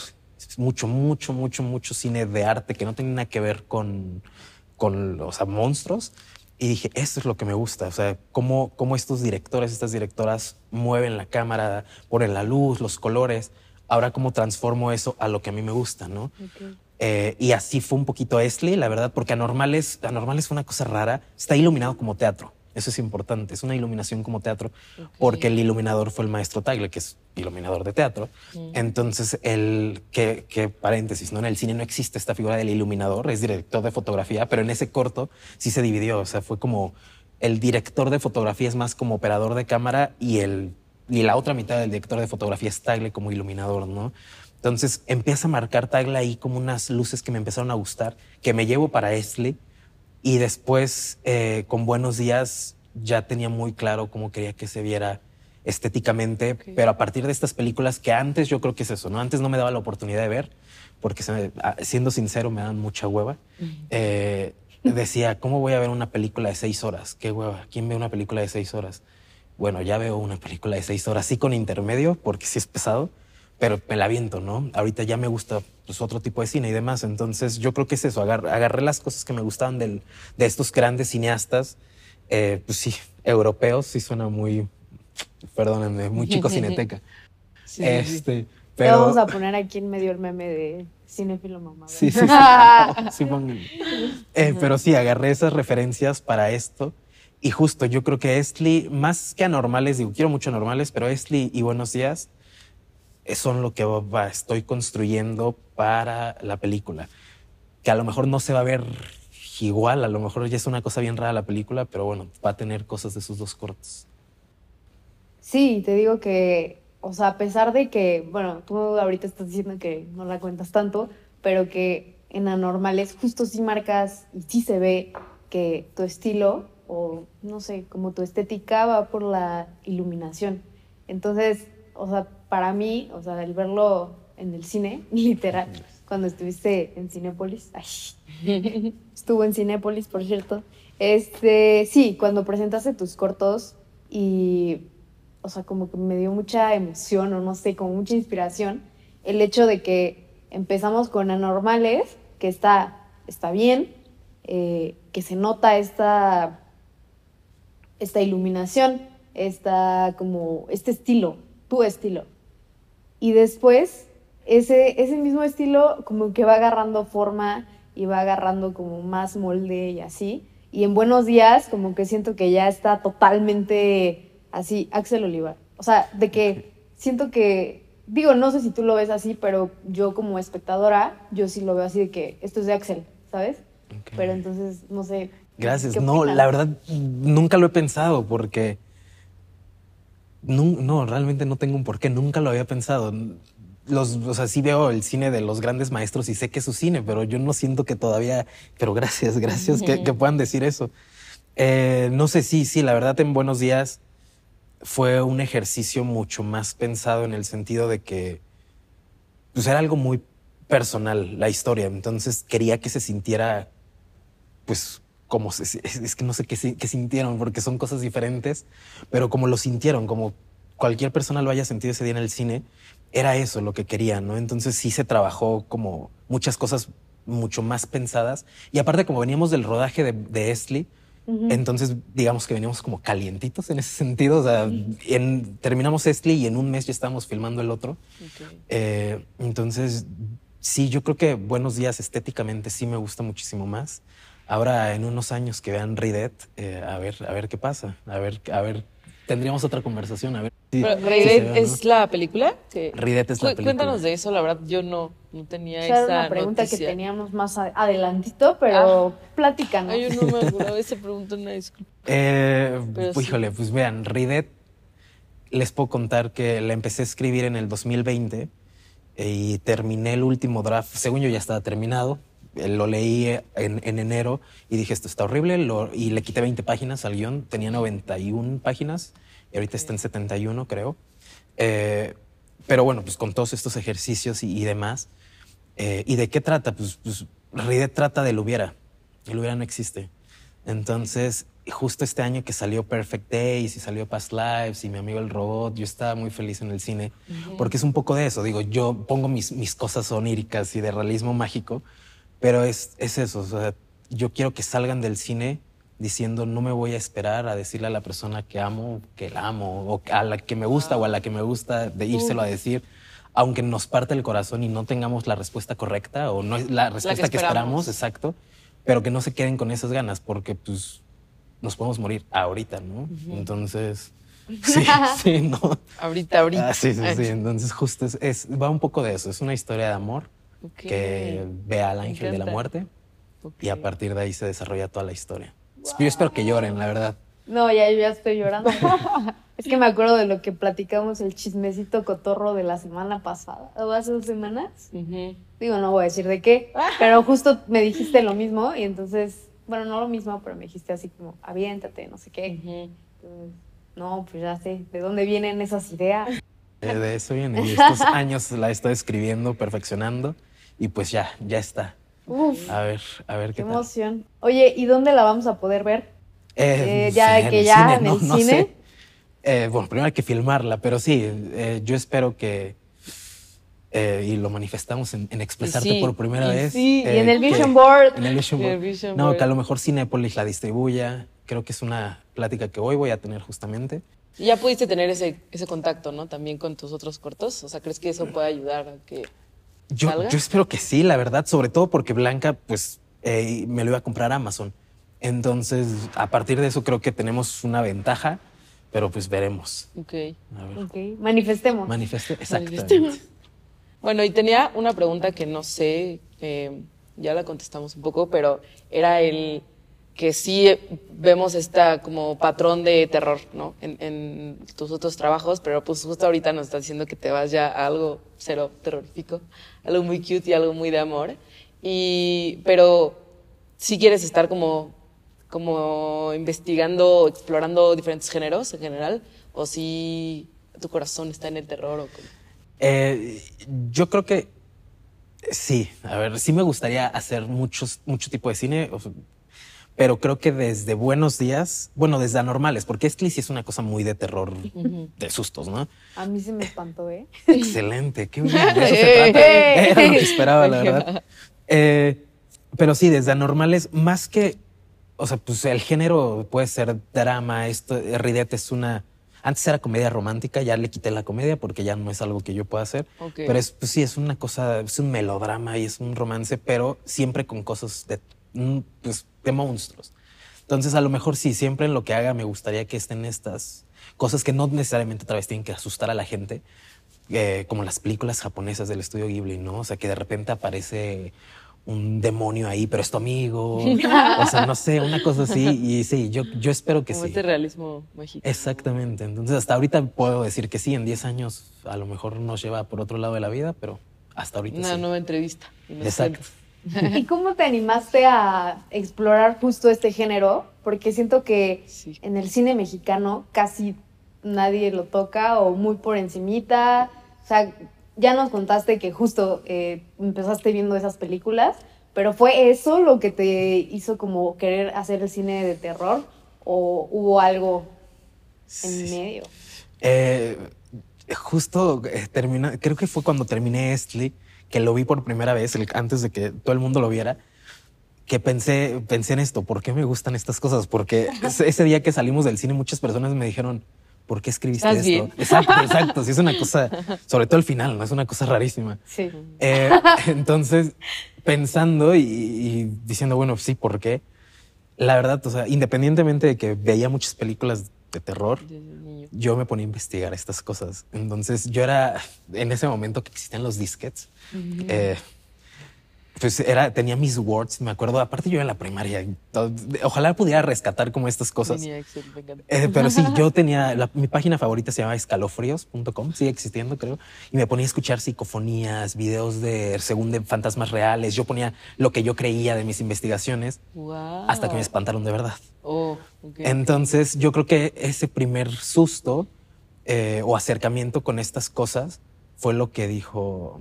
mucho cine de arte que no tenía nada que ver con o sea, monstruos. Y dije, esto es lo que me gusta. O sea, cómo estos directores, estas directoras mueven la cámara, ponen la luz, los colores. Ahora, cómo transformo eso a lo que a mí me gusta, ¿no? Okay. Y así fue un poquito Esli, la verdad, porque Anormales fue una cosa rara. Está iluminado como teatro. Eso es importante. Es una iluminación como teatro, porque el iluminador fue el maestro Tagle, que es iluminador de teatro. Entonces, que paréntesis, ¿no? En el cine no existe esta figura del iluminador, es director de fotografía, pero en ese corto sí se dividió. O sea, fue como el director de fotografía es más como operador de cámara y la otra mitad del director de fotografía es Tagle como iluminador, ¿no? Entonces empieza a marcar Tagle ahí como unas luces que me empezaron a gustar, que me llevo para Esli. Y después, con Buenos Días, ya tenía muy claro cómo quería que se viera estéticamente. Okay. Pero a partir de estas películas, que antes yo creo que es eso, ¿no? Antes no me daba la oportunidad de ver, porque siendo sincero, me dan mucha hueva. Decía, ¿cómo voy a ver una película de 6 horas? Qué hueva. ¿Quién ve una película de 6 horas? Bueno, ya veo una película de 6 horas, sí con intermedio, porque sí es pesado, pero me la aviento, ¿no? Ahorita ya me gusta pues, otro tipo de cine y demás. Entonces yo creo que es eso, agarré las cosas que me gustaban de estos grandes cineastas, pues sí, europeos, sí suena muy, perdónenme, muy chico cineteca. Sí, Te pero vamos a poner aquí en medio el meme de cinéfilo mamá. sí, sí pónganlo. Pero sí, agarré esas referencias para esto. Y justo yo creo que Esli, más que Anormales, digo, quiero mucho Anormales, pero Esli y Buenos Días son lo que estoy construyendo para la película. Que a lo mejor no se va a ver igual, a lo mejor ya es una cosa bien rara la película, pero bueno, va a tener cosas de sus 2 cortos. Sí, te digo que, o sea, a pesar de que, bueno, tú ahorita estás diciendo que no la cuentas tanto, pero que en Anormales justo sí marcas y sí se ve que tu estilo, o no sé, como tu estética va por la iluminación. Entonces, o sea, para mí, o sea, el verlo en el cine, literal, cuando estuviste en Cinépolis, estuvo en Cinépolis, por cierto, sí, cuando presentaste tus cortos y, o sea, como que me dio mucha emoción, o no sé, como mucha inspiración, el hecho de que empezamos con Anormales, que está bien, que se nota esta iluminación, este estilo, tu estilo. Y después, ese mismo estilo como que va agarrando forma y va agarrando como más molde y así. Y en Buenos Días como que siento que ya está totalmente así, Axel Olivar. O sea, de que siento que, digo, no sé si tú lo ves así, pero yo como espectadora, yo sí lo veo así de que esto es de Axel, ¿sabes? Okay. Pero entonces, no sé. Gracias. No, la verdad, nunca lo he pensado porque... No, realmente no tengo un porqué, nunca lo había pensado. O sea, sí veo el cine de los grandes maestros y sé que es su cine, pero yo no siento que todavía... Pero gracias que puedan decir eso. No sé, sí, la verdad en Buenos Días fue un ejercicio mucho más pensado en el sentido de que pues era algo muy personal la historia, entonces quería que se sintiera pues como es que no sé qué sintieron porque son cosas diferentes, pero como lo sintieron, como cualquier persona lo haya sentido ese día en el cine, era eso lo que querían, ¿no? Entonces sí se trabajó como muchas cosas mucho más pensadas y aparte como veníamos del rodaje de Esli, entonces digamos que veníamos como calientitos en ese sentido, o sea, terminamos Esli y en un mes ya estábamos filmando el otro. Entonces sí, yo creo que Buenos Días estéticamente sí me gusta muchísimo más. Ahora, en unos años que vean Ridet, a ver qué pasa. A ver, tendríamos otra conversación. A ver. Pero Ridet es la película. Ridet es la película. Cuéntanos de eso, la verdad, yo no tenía Era esa una pregunta noticia. que teníamos más adelantito, pero platícanos. Ay, yo no me acordaba de esa pregunta, una disculpa. Híjole, pues vean, Ridet, les puedo contar que la empecé a escribir en el 2020 y terminé el último draft. Según yo ya estaba terminado. Lo leí en enero y dije, esto está horrible, y le quité 20 páginas al guión. Tenía 91 páginas y ahorita está en 71, creo. Pero bueno, pues con todos estos ejercicios y demás. ¿Y de qué trata? Pues Ridet trata del hubiera. El hubiera no existe. Entonces, justo este año que salió Perfect Days y salió Past Lives y Mi amigo el robot, yo estaba muy feliz en el cine porque es un poco de eso. Digo, yo pongo mis cosas oníricas y de realismo mágico, pero es eso, o sea, yo quiero que salgan del cine diciendo no me voy a esperar a decirle a la persona que amo, que la amo, o a la que me gusta o a la que me gusta, de írselo a decir, aunque nos parte el corazón y no tengamos la respuesta correcta o no es la respuesta que esperamos, exacto, pero que no se queden con esas ganas porque pues nos podemos morir ahorita, ¿no? Entonces, sí, no. Ahorita. Sí, entonces justo va un poco de eso, es una historia de amor. Que vea al ángel de la muerte y a partir de ahí se desarrolla toda la historia. Wow. Yo espero que lloren, la verdad. No, yo ya estoy llorando. Es que me acuerdo de lo que platicamos, el chismecito cotorro de la semana pasada, o hace 2 semanas. Digo, no voy a decir de qué, pero justo me dijiste lo mismo y entonces, bueno, no lo mismo, pero me dijiste así como, aviéntate, no sé qué. Entonces, no, pues ya sé, ¿de dónde vienen esas ideas? De eso viene. Y estos años la estoy escribiendo, perfeccionando. Y pues ya está. Uf, a ver qué tal. Emoción. Oye, ¿y dónde la vamos a poder ver? Ya en que el ya cine, en el no cine. Sé. Bueno, primero hay que filmarla, pero sí, yo espero que y lo manifestamos en Expresarte por primera vez. Sí, y en el Vision Board. En el Vision Board. No, que a lo mejor Cinépolis la distribuya. Creo que es una plática que hoy voy a tener justamente. Y ya pudiste tener ese contacto, ¿no? También con tus otros cortos. O sea, ¿crees que eso puede ayudar a que salga? Yo espero que sí, la verdad, sobre todo porque Blanca, pues, me lo iba a comprar a Amazon. Entonces, a partir de eso creo que tenemos una ventaja, pero pues veremos. Ok. A ver. Ok, manifestemos. Exactamente. Bueno, y tenía una pregunta que no sé, ya la contestamos un poco, pero era el que sí vemos como patrón de terror, ¿no? En tus otros trabajos, pero pues justo ahorita nos estás diciendo que te vas ya a algo cero terrorífico, algo muy cute y algo muy de amor. Pero sí quieres estar como investigando, explorando diferentes géneros en general, o si tu corazón está en el terror o como... Yo creo que sí. A ver, sí me gustaría hacer mucho tipo de cine. pero creo que desde Buenos Días, bueno, desde Anormales, porque Estli sí es una cosa muy de terror, de sustos, ¿no? A mí se me espantó, ¿eh? Excelente, qué bien, de eso se trata. Era lo que esperaba, la verdad. Pero sí, desde Anormales, más que, o sea, pues el género puede ser drama, esto, Ridette es una... Antes era comedia romántica, ya le quité la comedia porque ya no es algo que yo pueda hacer. Okay. Pero pues sí, es una cosa, es un melodrama y es un romance, pero siempre con cosas pues, de monstruos. Entonces, a lo mejor sí, siempre en lo que haga me gustaría que estén estas cosas que no necesariamente otra vez tienen que asustar a la gente, como las películas japonesas del estudio Ghibli, ¿no? O sea, que de repente aparece un demonio ahí, pero es tu amigo. O sea, no sé, una cosa así. Y sí, yo espero que Como sí. este realismo mágico. Exactamente. Entonces, hasta ahorita puedo decir que sí, en 10 años a lo mejor nos lleva por otro lado de la vida, pero hasta ahorita Una sí. nueva entrevista. Exacto. ¿Y cómo te animaste a explorar justo este género? Porque siento que Sí. en el cine mexicano casi nadie lo toca o muy por encimita. O sea, ya nos contaste que justo empezaste viendo esas películas, pero ¿fue eso lo que te hizo como querer hacer el cine de terror o hubo algo en medio? Justo creo que fue cuando terminé Estli, que lo vi por primera vez, antes de que todo el mundo lo viera, que pensé en esto, ¿por qué me gustan estas cosas? Porque ese día que salimos del cine muchas personas me dijeron, ¿por qué escribiste ¿Estás esto? bien? Exacto, sí es una cosa, sobre todo el final, ¿no? Es una cosa rarísima. Sí. Entonces, pensando y diciendo, bueno, sí, ¿por qué? La verdad, o sea, independientemente de que veía muchas películas de terror, Desde niño. yo me ponía a investigar estas cosas. Entonces, yo era, en ese momento que existían los disquets, pues tenía mis words, me acuerdo, aparte yo en la primaria, ojalá pudiera rescatar como estas cosas. Mini Excel, me encanta. Pero sí, yo tenía, mi página favorita se llama escalofríos.com, sigue existiendo creo, y me ponía a escuchar psicofonías, videos según de fantasmas reales, yo ponía lo que yo creía de mis investigaciones, Wow. hasta que me espantaron de verdad. Oh, ok. Entonces yo creo que ese primer susto o acercamiento con estas cosas fue lo que dijo,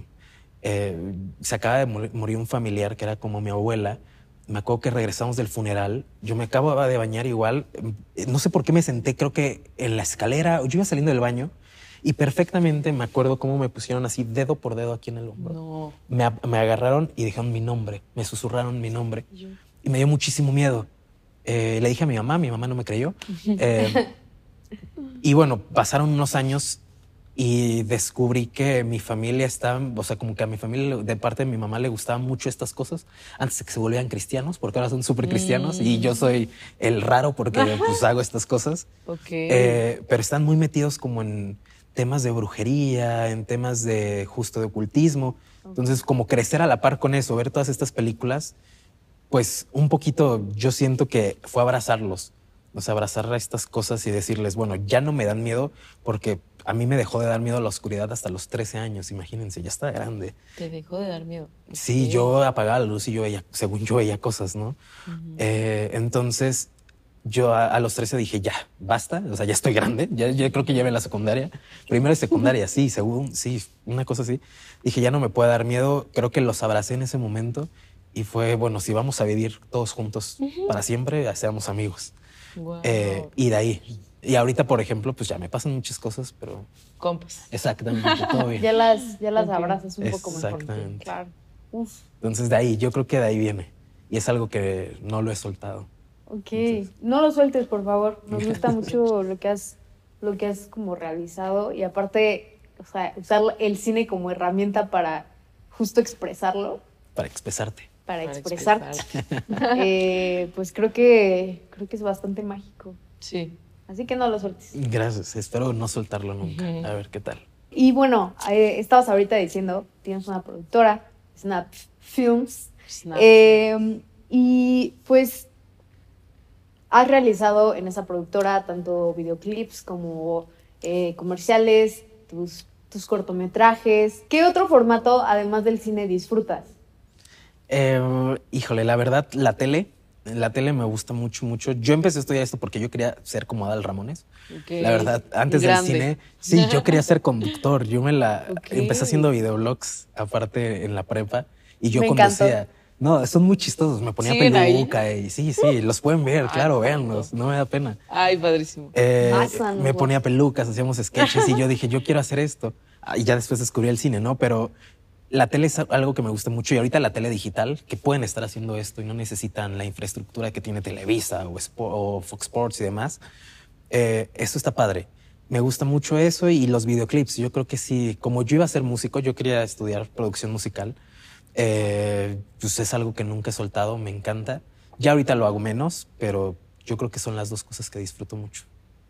se acaba de morir un familiar que era como mi abuela. Me acuerdo que regresamos del funeral. Yo me acababa de bañar igual. No sé por qué me senté, creo que en la escalera. Yo iba saliendo del baño y perfectamente me acuerdo cómo me pusieron así dedo por dedo aquí en el hombro. No. Me agarraron y dijeron mi nombre. Me susurraron mi nombre. Y me dio muchísimo miedo. Le dije a mi mamá no me creyó. Y bueno, pasaron unos años y descubrí que mi familia estaba, o sea, como que a mi familia de parte de mi mamá le gustaban mucho estas cosas antes de que se volvieran cristianos, porque ahora son súper cristianos y yo soy el raro porque pues hago estas cosas. Ok. Pero están muy metidos como en temas de brujería, en temas de justo de ocultismo. Entonces, como crecer a la par con eso, ver todas estas películas, pues un poquito yo siento que fue abrazarlos. O sea, abrazar a estas cosas y decirles, bueno, ya no me dan miedo porque a mí me dejó de dar miedo la oscuridad hasta los 13 años. Imagínense, ya está grande. Te dejó de dar miedo. Sí, Ok. yo apagaba la luz y yo veía, según yo veía cosas, ¿no? Entonces, yo a los 13 dije, ya, basta. O sea, ya estoy grande. Ya creo que llevé la secundaria. Primero de secundaria, sí, sí, una cosa así. Dije, ya no me puede dar miedo. Creo que los abracé en ese momento y fue, bueno, si vamos a vivir todos juntos para siempre, seamos amigos. Wow. Y de ahí. Y ahorita, por ejemplo, pues ya me pasan muchas cosas, pero Compas. exactamente, todo bien. Ya las Ok. abrazas un poco mejor. Exactamente. Claro. Uf, Entonces de ahí, yo creo que de ahí viene. Y es algo que no lo he soltado. ok. No lo sueltes, por favor. Nos gusta mucho lo que has como realizado y aparte, o sea, usar el cine como herramienta para justo expresarlo, Para expresarte. para Para expresarte. expresar. Pues creo que es bastante mágico. Sí. Así que no lo sueltes. Gracias. Espero no soltarlo nunca. A ver qué tal. Y bueno, estabas ahorita diciendo, tienes una productora, Snap Films, Snap. y pues has realizado en esa productora tanto videoclips como comerciales, tus cortometrajes. ¿Qué otro formato, además del cine, disfrutas? Híjole, la verdad, la tele me gusta mucho, mucho. Yo empecé a estudiar esto porque yo quería ser como Adal Ramones. Ok. La verdad, antes del Grande. cine, sí, yo quería ser conductor. Yo Ok. empecé haciendo videoblogs, aparte en la prepa, y yo Me conducía. encantó. No, son muy chistosos. Me ponía ¿Siguen ahí? peluca y sí, los pueden ver, Ay, claro, no. véanlos, no me da pena. Ay, padrísimo. Pásanos, Me güey. ponía pelucas, hacíamos sketches y yo dije, yo quiero hacer esto. Y ya después descubrí el cine, ¿no? Pero la tele es algo que me gusta mucho y ahorita la tele digital, que pueden estar haciendo esto y no necesitan la infraestructura que tiene Televisa o Fox Sports y demás, eso está padre. Me gusta mucho eso y los videoclips. Yo creo que sí, como yo iba a ser músico, yo quería estudiar producción musical. Pues es algo que nunca he soltado, me encanta. Ya ahorita lo hago menos, pero yo creo que son las dos cosas que disfruto mucho.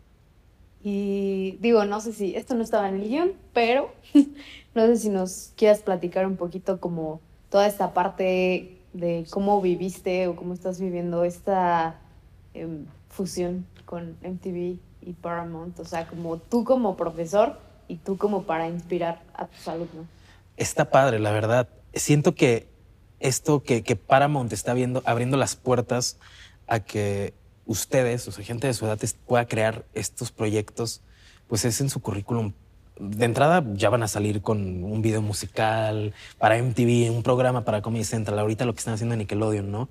Y digo, no sé si esto no estaba en el guión, pero no sé si nos quieras platicar un poquito como toda esta parte de cómo viviste o cómo estás viviendo esta fusión con MTV y Paramount. O sea, como tú como profesor y tú como para inspirar a tus alumnos. Está padre, la verdad. Siento que esto que Paramount está abriendo las puertas a que ustedes, o sea, gente de su edad, pueda crear estos proyectos, pues es en su currículum. De entrada ya van a salir con un video musical para MTV, un programa para Comedy Central, ahorita lo que están haciendo en Nickelodeon, ¿no?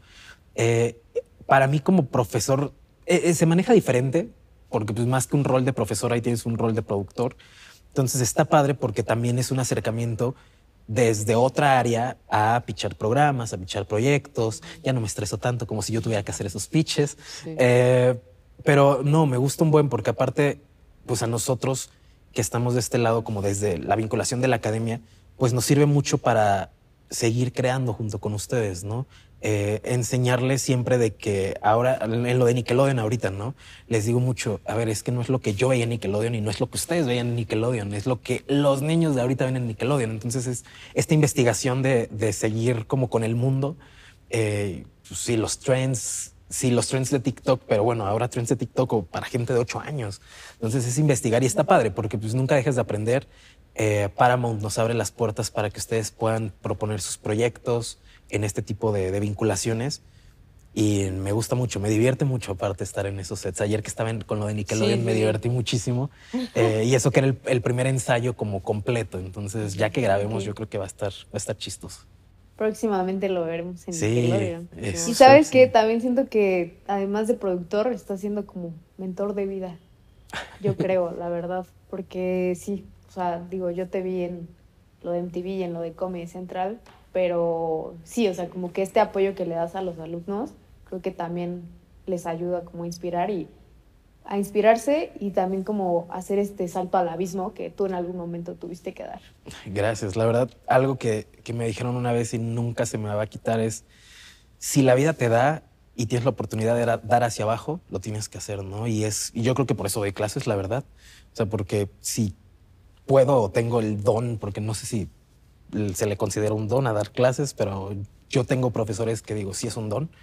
Para mí como profesor se maneja diferente, porque pues más que un rol de profesor, ahí tienes un rol de productor. Entonces está padre porque también es un acercamiento desde otra área a pitchar programas, a pitchar proyectos. Ya no me estreso tanto como si yo tuviera que hacer esos pitches. Sí. Pero no, me gusta un buen porque aparte, pues a nosotros que estamos de este lado, como desde la vinculación de la academia, pues nos sirve mucho para seguir creando junto con ustedes, ¿no? Enseñarles siempre de que ahora, en lo de Nickelodeon ahorita, ¿no? Les digo mucho, a ver, es que no es lo que yo veía en Nickelodeon y no es lo que ustedes veían en Nickelodeon, es lo que los niños de ahorita ven en Nickelodeon. Entonces es esta investigación de seguir como con el mundo, pues sí, los trends de TikTok, pero bueno, ahora trends de TikTok o para gente de 8 años. Entonces es investigar y está padre porque pues nunca dejas de aprender. Paramount nos abre las puertas para que ustedes puedan proponer sus proyectos en este tipo de vinculaciones y me gusta mucho, me divierte mucho aparte estar en esos sets. Ayer que estaba con lo de Nickelodeon Sí, me sí. divertí muchísimo y eso que era el primer ensayo como completo, entonces ya que grabemos yo creo que va a estar chistoso. Próximamente lo veremos en Sí, Nickelodeon. es Y sabes próximo. que también siento que además de productor está siendo como mentor de vida. Yo creo, la verdad, porque sí, o sea, digo, yo te vi en lo de MTV y en lo de Comedy Central, pero sí, o sea, como que este apoyo que le das a los alumnos, creo que también les ayuda como a inspirarse y también como hacer este salto al abismo que tú en algún momento tuviste que dar. Gracias, la verdad, algo que me dijeron una vez y nunca se me va a quitar es, si la vida te da y tienes la oportunidad de dar hacia abajo, lo tienes que hacer, ¿no? Y yo creo que por eso doy clases, la verdad. O sea, porque si puedo o tengo el don, porque no sé si se le considera un don a dar clases, pero yo tengo profesores que digo, sí es un don.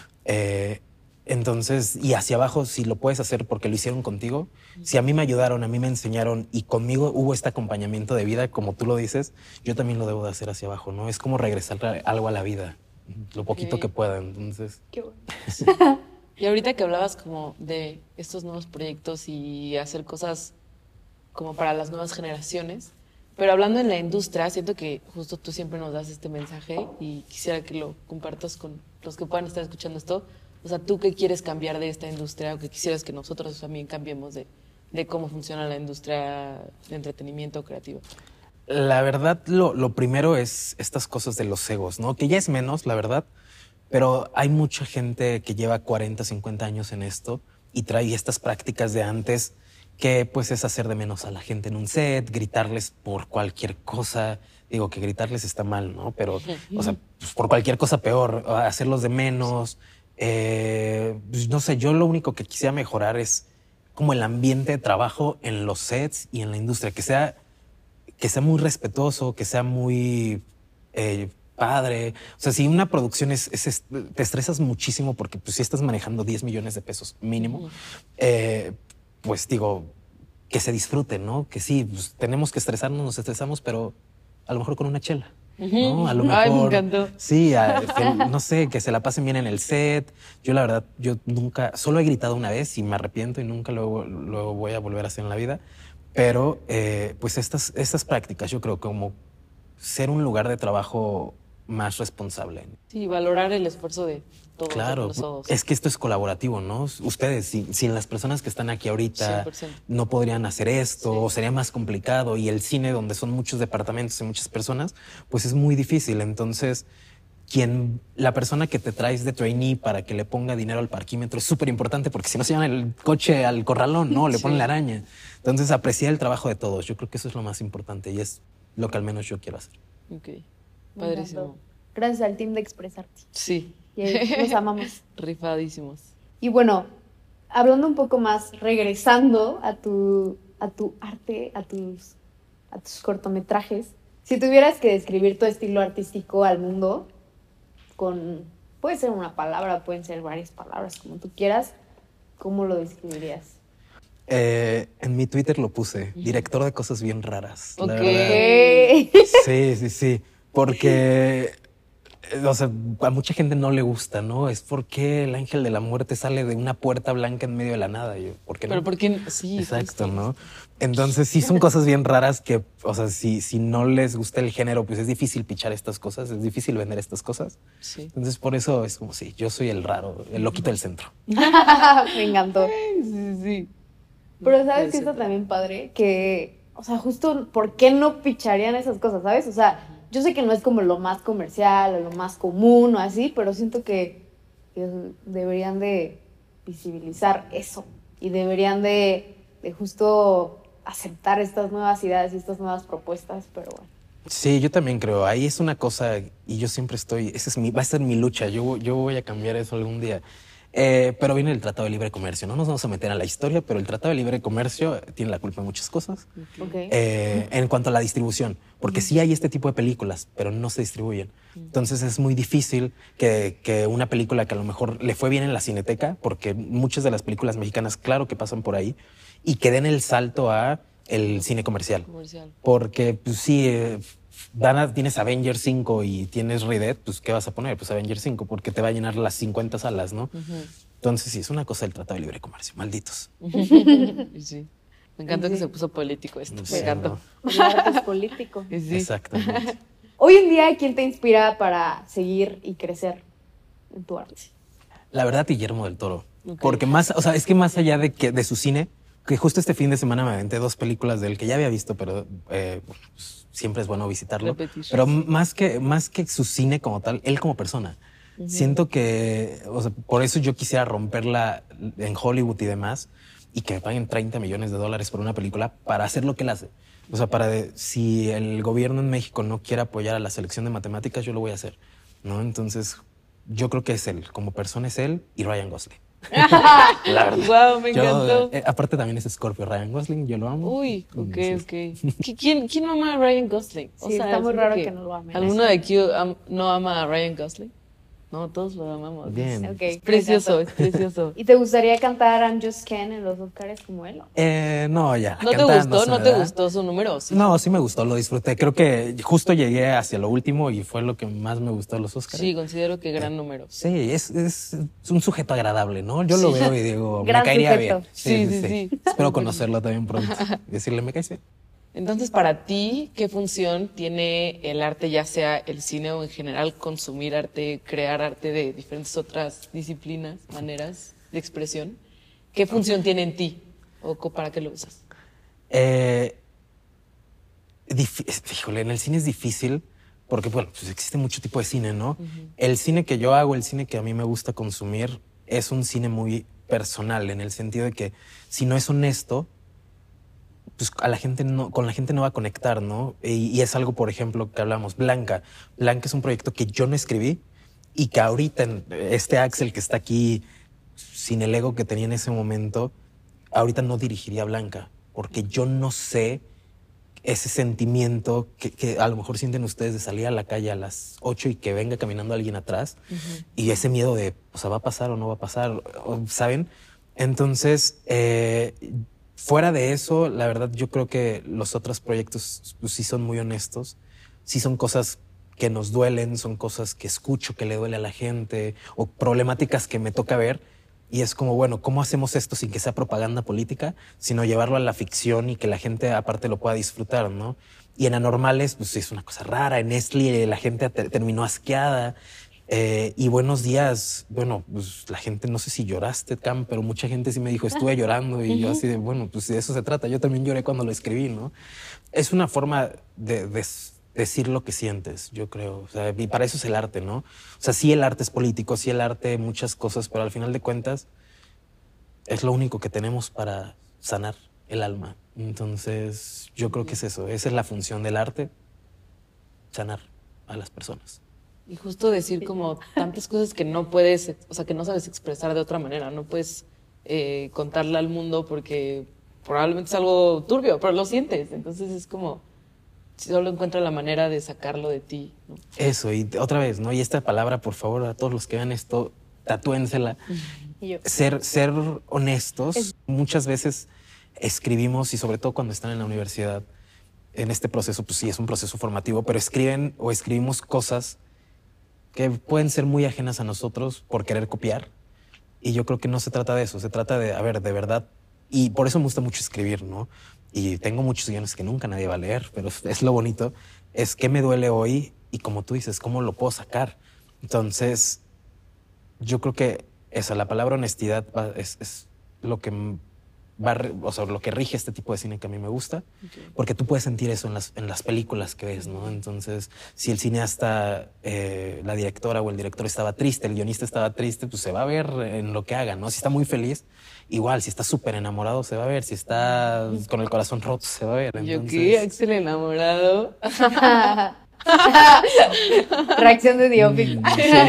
Entonces, y hacia abajo, si lo puedes hacer porque lo hicieron contigo, si a mí me ayudaron, a mí me enseñaron y conmigo hubo este acompañamiento de vida, como tú lo dices, yo también lo debo de hacer hacia abajo, ¿no? Es como regresar algo a la vida, lo poquito Ok. que pueda, entonces... Qué bueno. Y ahorita que hablabas como de estos nuevos proyectos y hacer cosas como para las nuevas generaciones, pero hablando en la industria, siento que justo tú siempre nos das este mensaje y quisiera que lo compartas con los que puedan estar escuchando esto. O sea, ¿tú qué quieres cambiar de esta industria o qué quisieras que nosotros también cambiemos de cómo funciona la industria de entretenimiento creativo? La verdad, lo primero es estas cosas de los egos, ¿no? Que ya es menos, la verdad, pero hay mucha gente que lleva 40, 50 años en esto y trae estas prácticas de antes que pues es hacer de menos a la gente en un set, gritarles por cualquier cosa. Digo que gritarles está mal, ¿no? Pero, o sea, pues, por cualquier cosa peor, hacerlos de menos. Pues, no sé, yo lo único que quisiera mejorar es como el ambiente de trabajo en los sets y en la industria, que sea muy respetuoso, que sea muy padre. O sea, si una producción te estresas muchísimo porque pues, si estás manejando 10 millones de pesos mínimo, pues digo, que se disfrute, ¿no? Que sí, pues, tenemos que estresarnos, nos estresamos, pero a lo mejor con una chela. ¿No? A lo mejor. Ay, me encantó. Sí, no sé, que se la pasen bien en el set. Yo, la verdad, yo nunca, solo he gritado una vez y me arrepiento y nunca lo voy a volver a hacer en la vida. Pero, pues, estas prácticas, yo creo, como ser un lugar de trabajo más responsable. Sí, valorar el esfuerzo de todos. Claro, Todos. es que esto es colaborativo, ¿no? Ustedes, sin las personas que están aquí ahorita, 100%. no podrían hacer esto, Sí. o sería más complicado. Y el cine, donde son muchos departamentos y muchas personas, pues es muy difícil. Entonces, la persona que te traes de trainee para que le ponga dinero al parquímetro es súper importante, porque si no se llevan el coche al corralón, ¿no? Le Sí. ponen la araña. Entonces, apreciar el trabajo de todos. Yo creo que eso es lo más importante y es lo que al menos yo quiero hacer. Ok, Me padrísimo. encantó. Gracias al team de Expresarte. Sí, Y los amamos. rifadísimos. Y bueno, hablando un poco más, regresando a tu arte, a tus cortometrajes, si tuvieras que describir tu estilo artístico al mundo puede ser una palabra, pueden ser varias palabras, como tú quieras, ¿cómo lo describirías? En mi Twitter lo puse, director de cosas bien raras. La Ok. verdad. Sí, porque, o sea, a mucha gente no le gusta, ¿no? Es porque el ángel de la muerte sale de una puerta blanca en medio de la nada. Yo, ¿por qué no? Pero porque sí. Exacto, justo. ¿no? Entonces sí son cosas bien raras que, o sea, si no les gusta el género, pues es difícil pichar estas cosas, es difícil vender estas cosas. Sí. Entonces por eso es como, sí, yo soy el raro, el loquito del centro. Me encantó. Sí. Pero ¿sabes Puede qué está ser. también padre? Que, o sea, justo, ¿por qué no picharían esas cosas, sabes? O sea, yo sé que no es como lo más comercial o lo más común o así, pero siento que deberían de visibilizar eso y deberían de justo aceptar estas nuevas ideas y estas nuevas propuestas, pero bueno. Sí, yo también creo. Ahí es una cosa y yo siempre estoy, va a ser mi lucha. Yo voy a cambiar eso algún día. Pero viene el Tratado de Libre Comercio. No nos vamos a meter a la historia, pero el Tratado de Libre Comercio tiene la culpa de muchas cosas. Ok. En cuanto a la distribución, porque sí hay este tipo de películas, pero no se distribuyen. Entonces es muy difícil que una película que a lo mejor le fue bien en la Cineteca, porque muchas de las películas mexicanas, claro que pasan por ahí, y que den el salto a el cine comercial. Porque pues sí, tienes Avengers 5 y tienes Red, pues ¿qué vas a poner? Pues Avengers 5, porque te va a llenar las 50 salas, ¿no? Entonces sí, es una cosa del Tratado de Libre Comercio, malditos. Sí. Me encantó que se puso político esto. Sí, Me encantó. ¿no? El arte es político. Sí. Exactamente. Hoy en día, ¿quién te inspira para seguir y crecer en tu arte? La verdad, Guillermo del Toro. Ok. Porque es que más allá de su cine, que justo este fin de semana me aventé 2 películas de él que ya había visto, pero pues, siempre es bueno visitarlo. Repetir. Pero más que su cine como tal, él como persona. Siento que, o sea, por eso yo quisiera romperla en Hollywood y demás, y que me paguen $30 millones por una película para hacer lo que él hace. O sea, si el gobierno en México no quiere apoyar a la selección de matemáticas, yo lo voy a hacer, ¿no? Entonces, yo creo que es él. Como persona es él y Ryan Gosling. La verdad. Wow, me encantó. Aparte también es Scorpio Ryan Gosling, yo lo amo. Uy, ok. Entonces, ¿Quién ama a Ryan Gosling? Sí, está muy es raro que no lo amen. ¿Alguno de aquí no ama a Ryan Gosling? No, todos lo amamos. Bien. Ok, Es precioso, me es precioso. ¿Y te gustaría cantar I'm Just Ken en los Oscars como él? No, ya. ¿No te cantar gustó? se ¿No me te da. gustó su número? Sí. No, sí me gustó, lo disfruté. Creo que justo llegué hacia lo último y fue lo que más me gustó de los Oscars. Sí, considero que gran número. Sí, es un sujeto agradable, ¿no? Yo lo veo y digo, me Gran caería sujeto. bien. Sí. Espero conocerlo también pronto. Y decirle, me caes bien. Entonces, para ti, ¿qué función tiene el arte, ya sea el cine o en general consumir arte, crear arte de diferentes otras disciplinas, maneras de expresión? ¿Qué función tiene en ti o para qué lo usas? Híjole, en el cine es difícil porque, bueno, pues existe mucho tipo de cine, ¿no? El cine que yo hago, el cine que a mí me gusta consumir, es un cine muy personal, en el sentido de que si no es honesto, pues con la gente no va a conectar, ¿no? Y es algo, por ejemplo, que hablamos, Blanca. Blanca es un proyecto que yo no escribí y que ahorita este Axel que está aquí, sin el ego que tenía en ese momento, ahorita no dirigiría Blanca, porque yo no sé ese sentimiento que a lo mejor sienten ustedes de salir a la calle a las 8 y que venga caminando alguien atrás y ese miedo de, o sea, ¿va a pasar o no va a pasar? ¿Saben? Entonces, fuera de eso, la verdad, yo creo que los otros proyectos pues, sí son muy honestos, sí son cosas que nos duelen, son cosas que escucho que le duele a la gente o problemáticas que me toca ver, Y es como, bueno, ¿cómo hacemos esto sin que sea propaganda política, sino llevarlo a la ficción y que la gente aparte lo pueda disfrutar, ¿no? Y en Anormales, pues es una cosa rara. En Nestlé la gente terminó asqueada. Y Buenos Días, bueno, pues la gente, no sé si lloraste, Cam, pero mucha gente sí me dijo, estuve llorando. Y yo así de, bueno, pues de eso se trata. Yo también lloré cuando lo escribí, ¿no? Es una forma de decir lo que sientes, yo creo. O sea, y para eso es el arte, ¿no? O sea, sí el arte es político, sí el arte muchas cosas, pero al final de cuentas es lo único que tenemos para sanar el alma. Entonces, yo creo que es eso. Esa es la función del arte, sanar a las personas. Y justo decir como tantas cosas que no puedes, o sea, que no sabes expresar de otra manera, no puedes contarle al mundo porque probablemente es algo turbio, pero lo sientes. Entonces es como, si solo encuentra la manera de sacarlo de ti, ¿no? Eso, y otra vez, ¿no? Y esta palabra, por favor, a todos los que vean esto, tatúensela. Y yo, Ser honestos. Muchas veces escribimos, y sobre todo cuando están en la universidad, en este proceso, pues sí, es un proceso formativo, pero escriben o escribimos cosas que pueden ser muy ajenas a nosotros por querer copiar. Y yo creo que no se trata de eso, se trata de, a ver, de verdad. Y por eso me gusta mucho escribir, ¿no? Y tengo muchos guiones que nunca nadie va a leer, pero es lo bonito, es qué me duele hoy y como tú dices, cómo lo puedo sacar. Entonces, yo creo que esa, la palabra honestidad es lo que o sea, lo que rige este tipo de cine que a mí me gusta, porque tú puedes sentir eso en las películas que ves, ¿no? Entonces, si el cineasta, la directora o el director estaba triste, el guionista estaba triste, pues se va a ver en lo que haga, ¿no? Si está muy feliz, igual, si está súper enamorado, se va a ver, si está con el corazón roto, se va a ver. Yo Entonces, qué, Axel enamorado. reacción de The Office.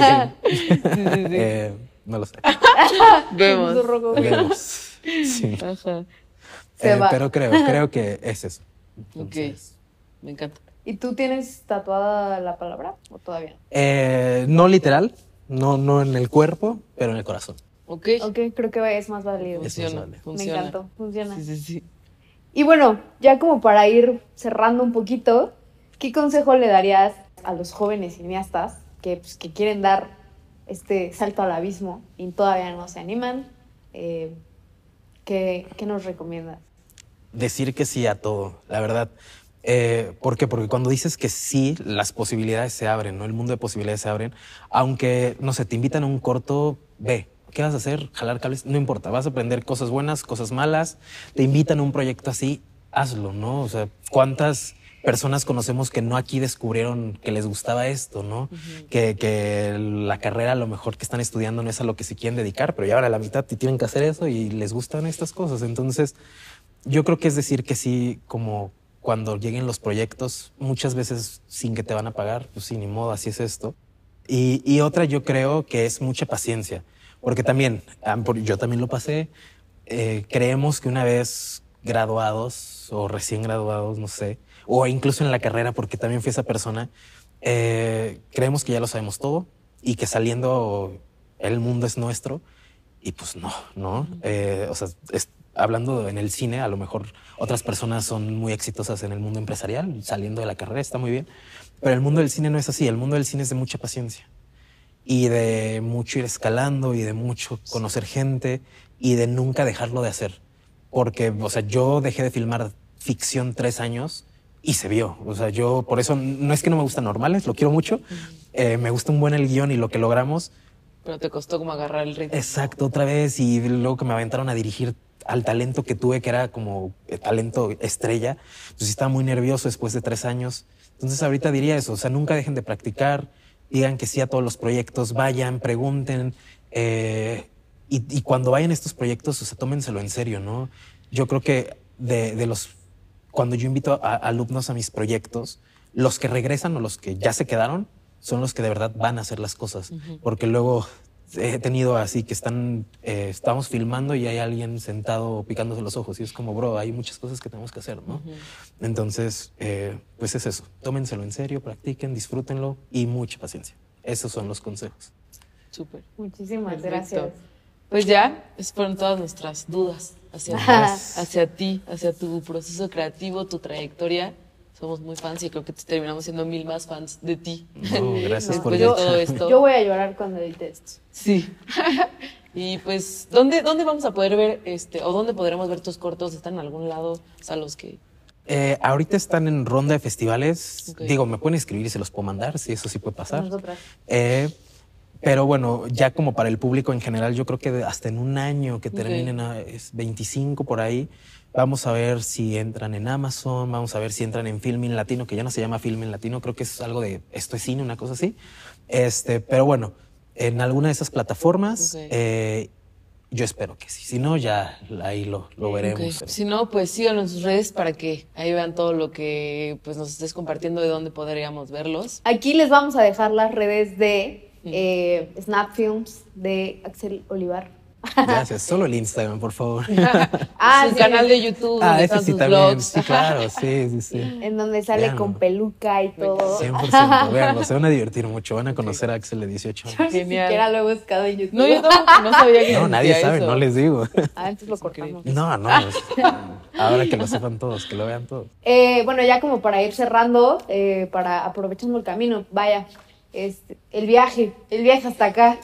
No lo sé. Vemos. Puso rojo. Veremos. Sí. Ajá. Se va. Pero creo que es eso. Ok, Entonces, me encanta. ¿Y tú tienes tatuada la palabra o todavía no literal, no en el cuerpo, pero en el corazón. Ok. no? Ok, creo que es más válido. Es Funciona, más vale. funciona. Me encantó, funciona. Sí, sí, sí. Y bueno, ya como para ir cerrando un poquito, ¿qué consejo le darías a los jóvenes cineastas que quieren dar este salto al abismo y todavía no se animan? ¿Qué nos recomiendas? Decir que sí a todo, la verdad. ¿Por qué? Porque cuando dices que sí, las posibilidades se abren, ¿no? El mundo de posibilidades se abren. Aunque, no sé, te invitan a un corto, ve. ¿Qué vas a hacer? ¿Jalar cables? No importa. Vas a aprender cosas buenas, cosas malas. Te invitan a un proyecto así, hazlo, ¿no? O sea, ¿cuántas personas conocemos que no aquí descubrieron que les gustaba esto, ¿no? Que la carrera a lo mejor que están estudiando no es a lo que se quieren dedicar, pero ya van a la mitad y tienen que hacer eso y les gustan estas cosas. Entonces, yo creo que es decir que sí, como cuando lleguen los proyectos, muchas veces sin que te van a pagar, pues sí, ni modo, así es esto. Y otra yo creo que es mucha paciencia, porque también, yo también lo pasé, creemos que una vez graduados o recién graduados, no sé, o incluso en la carrera, porque también fui esa persona, creemos que ya lo sabemos todo y que saliendo el mundo es nuestro y pues no. O sea, hablando en el cine, a lo mejor otras personas son muy exitosas en el mundo empresarial, saliendo de la carrera, está muy bien, pero el mundo del cine no es así, el mundo del cine es de mucha paciencia y de mucho ir escalando y de mucho conocer gente y de nunca dejarlo de hacer. Porque, o sea, yo dejé de filmar ficción 3 años y se vio. O sea, yo por eso no es que no me gustan normales, lo quiero mucho. Me gusta un buen el guión y lo que logramos. Pero te costó como agarrar el ritmo. Exacto, otra vez. Y luego que me aventaron a dirigir al talento que tuve, que era como talento estrella, pues estaba muy nervioso después de 3 años. Entonces ahorita diría eso, o sea, nunca dejen de practicar, digan que sí a todos los proyectos, vayan, pregunten. Y cuando vayan a estos proyectos, o sea, tómenselo en serio, ¿no? Yo creo que cuando yo invito a alumnos a mis proyectos, los que regresan o los que ya se quedaron son los que de verdad van a hacer las cosas. Porque luego he tenido así que estamos filmando y hay alguien sentado picándose los ojos y es como, bro, hay muchas cosas que tenemos que hacer, ¿no? Entonces, pues es eso. Tómenselo en serio, practiquen, disfrútenlo y mucha paciencia. Esos son los consejos. Súper. Muchísimas Perfecto. gracias. Pues ya, esas fueron todas nuestras dudas hacia ti, hacia tu proceso creativo, tu trayectoria. Somos muy fans y creo que terminamos siendo 1000 más fans de ti. No, gracias por Después de ello. todo esto. Yo voy a llorar cuando edite esto. Sí. Y pues, ¿dónde vamos a poder ver o dónde podremos ver tus cortos? ¿Están en algún lado? O sea, los que... Ahorita están en ronda de festivales. Ok. Digo, me pueden escribir y se los puedo mandar, si eso sí puede pasar. Nosotras. Pero bueno, ya como para el público en general, yo creo que hasta en un año que Ok. terminen, es 25 por ahí, vamos a ver si entran en Amazon, vamos a ver si entran en Filmin Latino, que ya no se llama Filmin Latino, creo que es algo de Esto es Cine, una cosa así. Pero bueno, en alguna de esas plataformas, Ok. yo espero que sí. Si no, ya ahí lo veremos. Ok. Pero- Si no, pues síganos en sus redes para que ahí vean todo lo que pues nos estés compartiendo de dónde podríamos verlos. Aquí les vamos a dejar las redes de Snap Films de Axel Olivar. Gracias. Solo el Instagram, por favor. Su Sí, canal de YouTube, donde ese están sí sus también. vlogs. Sí, claro. Sí. en donde sale Véanlo. con peluca y todo. 100%. Véanlo, se van a divertir mucho. Van a conocer a Axel de 18 años. Ni Genial. siquiera lo he buscado en YouTube. No, yo tampoco no sabía que No, nadie existía sabe, eso. no les digo. Ah, entonces lo cortamos. No. Ahora que lo sepan todos, que lo vean todos. Bueno, ya como para ir cerrando, para aprovechando el camino, vaya, el viaje hasta acá.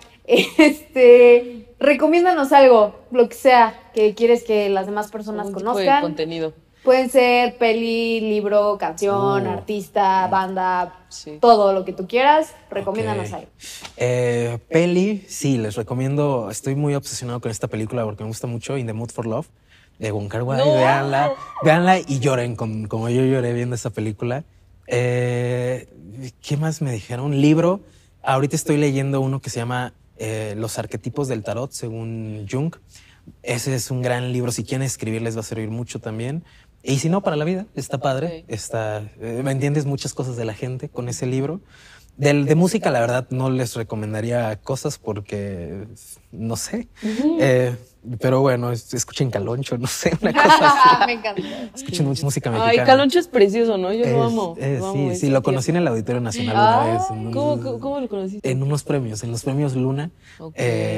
Recomiéndanos algo, lo que sea que quieres que las demás personas Un tipo de conozcan. contenido. Pueden ser peli, libro, canción, artista, banda, Sí. todo lo que tú quieras. Recomiéndanos Ok. algo. Peli, sí, les recomiendo. Estoy muy obsesionado con esta película porque me gusta mucho, In the Mood for Love, de Wong Kar-wai. No. Véanla y lloren como yo lloré viendo esa película. ¿Qué más me dijeron? Un libro. Ahorita estoy leyendo uno que se llama Los arquetipos del tarot, según Jung. Ese es un gran libro. Si quieren escribir, les va a servir mucho también. Y si no, para la vida, está padre. Ok. Me entiendes muchas cosas de la gente con ese libro. De música, la verdad, no les recomendaría cosas porque no sé. Pero bueno, escuchen Caloncho, no sé, una cosa así. Me encanta. Escuchen mucha música mexicana. Ay, Caloncho es precioso, ¿no? Yo lo amo. Lo amo, Sí, es sí, lo tierno. conocí en el Auditorio Nacional una vez. ¿Cómo lo conociste? En unos premios, en los premios Luna. Ok.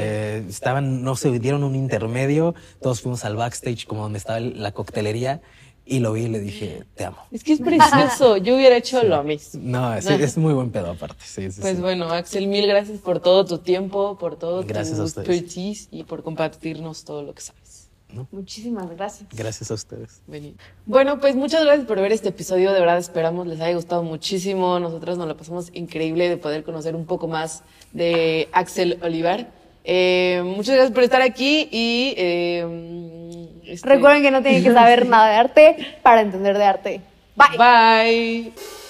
No sé, dieron un intermedio, todos fuimos al backstage, como donde estaba la coctelería, y lo vi y le dije, te amo. Es que es precioso. Yo hubiera hecho lo mismo. No, es muy buen pedo aparte. Sí. Pues bueno, Axel, mil gracias por todo tu tiempo, por todo Gracias tu a ustedes. expertise y por compartirnos todo lo que sabes. Muchísimas gracias. Gracias a ustedes. Vení. Bueno, pues muchas gracias por ver este episodio. De verdad esperamos les haya gustado muchísimo. Nosotros nos lo pasamos increíble de poder conocer un poco más de Axel Olivar. Muchas gracias por estar aquí y Recuerden que no tienen que saber nada de arte para entender de arte. Bye. Bye.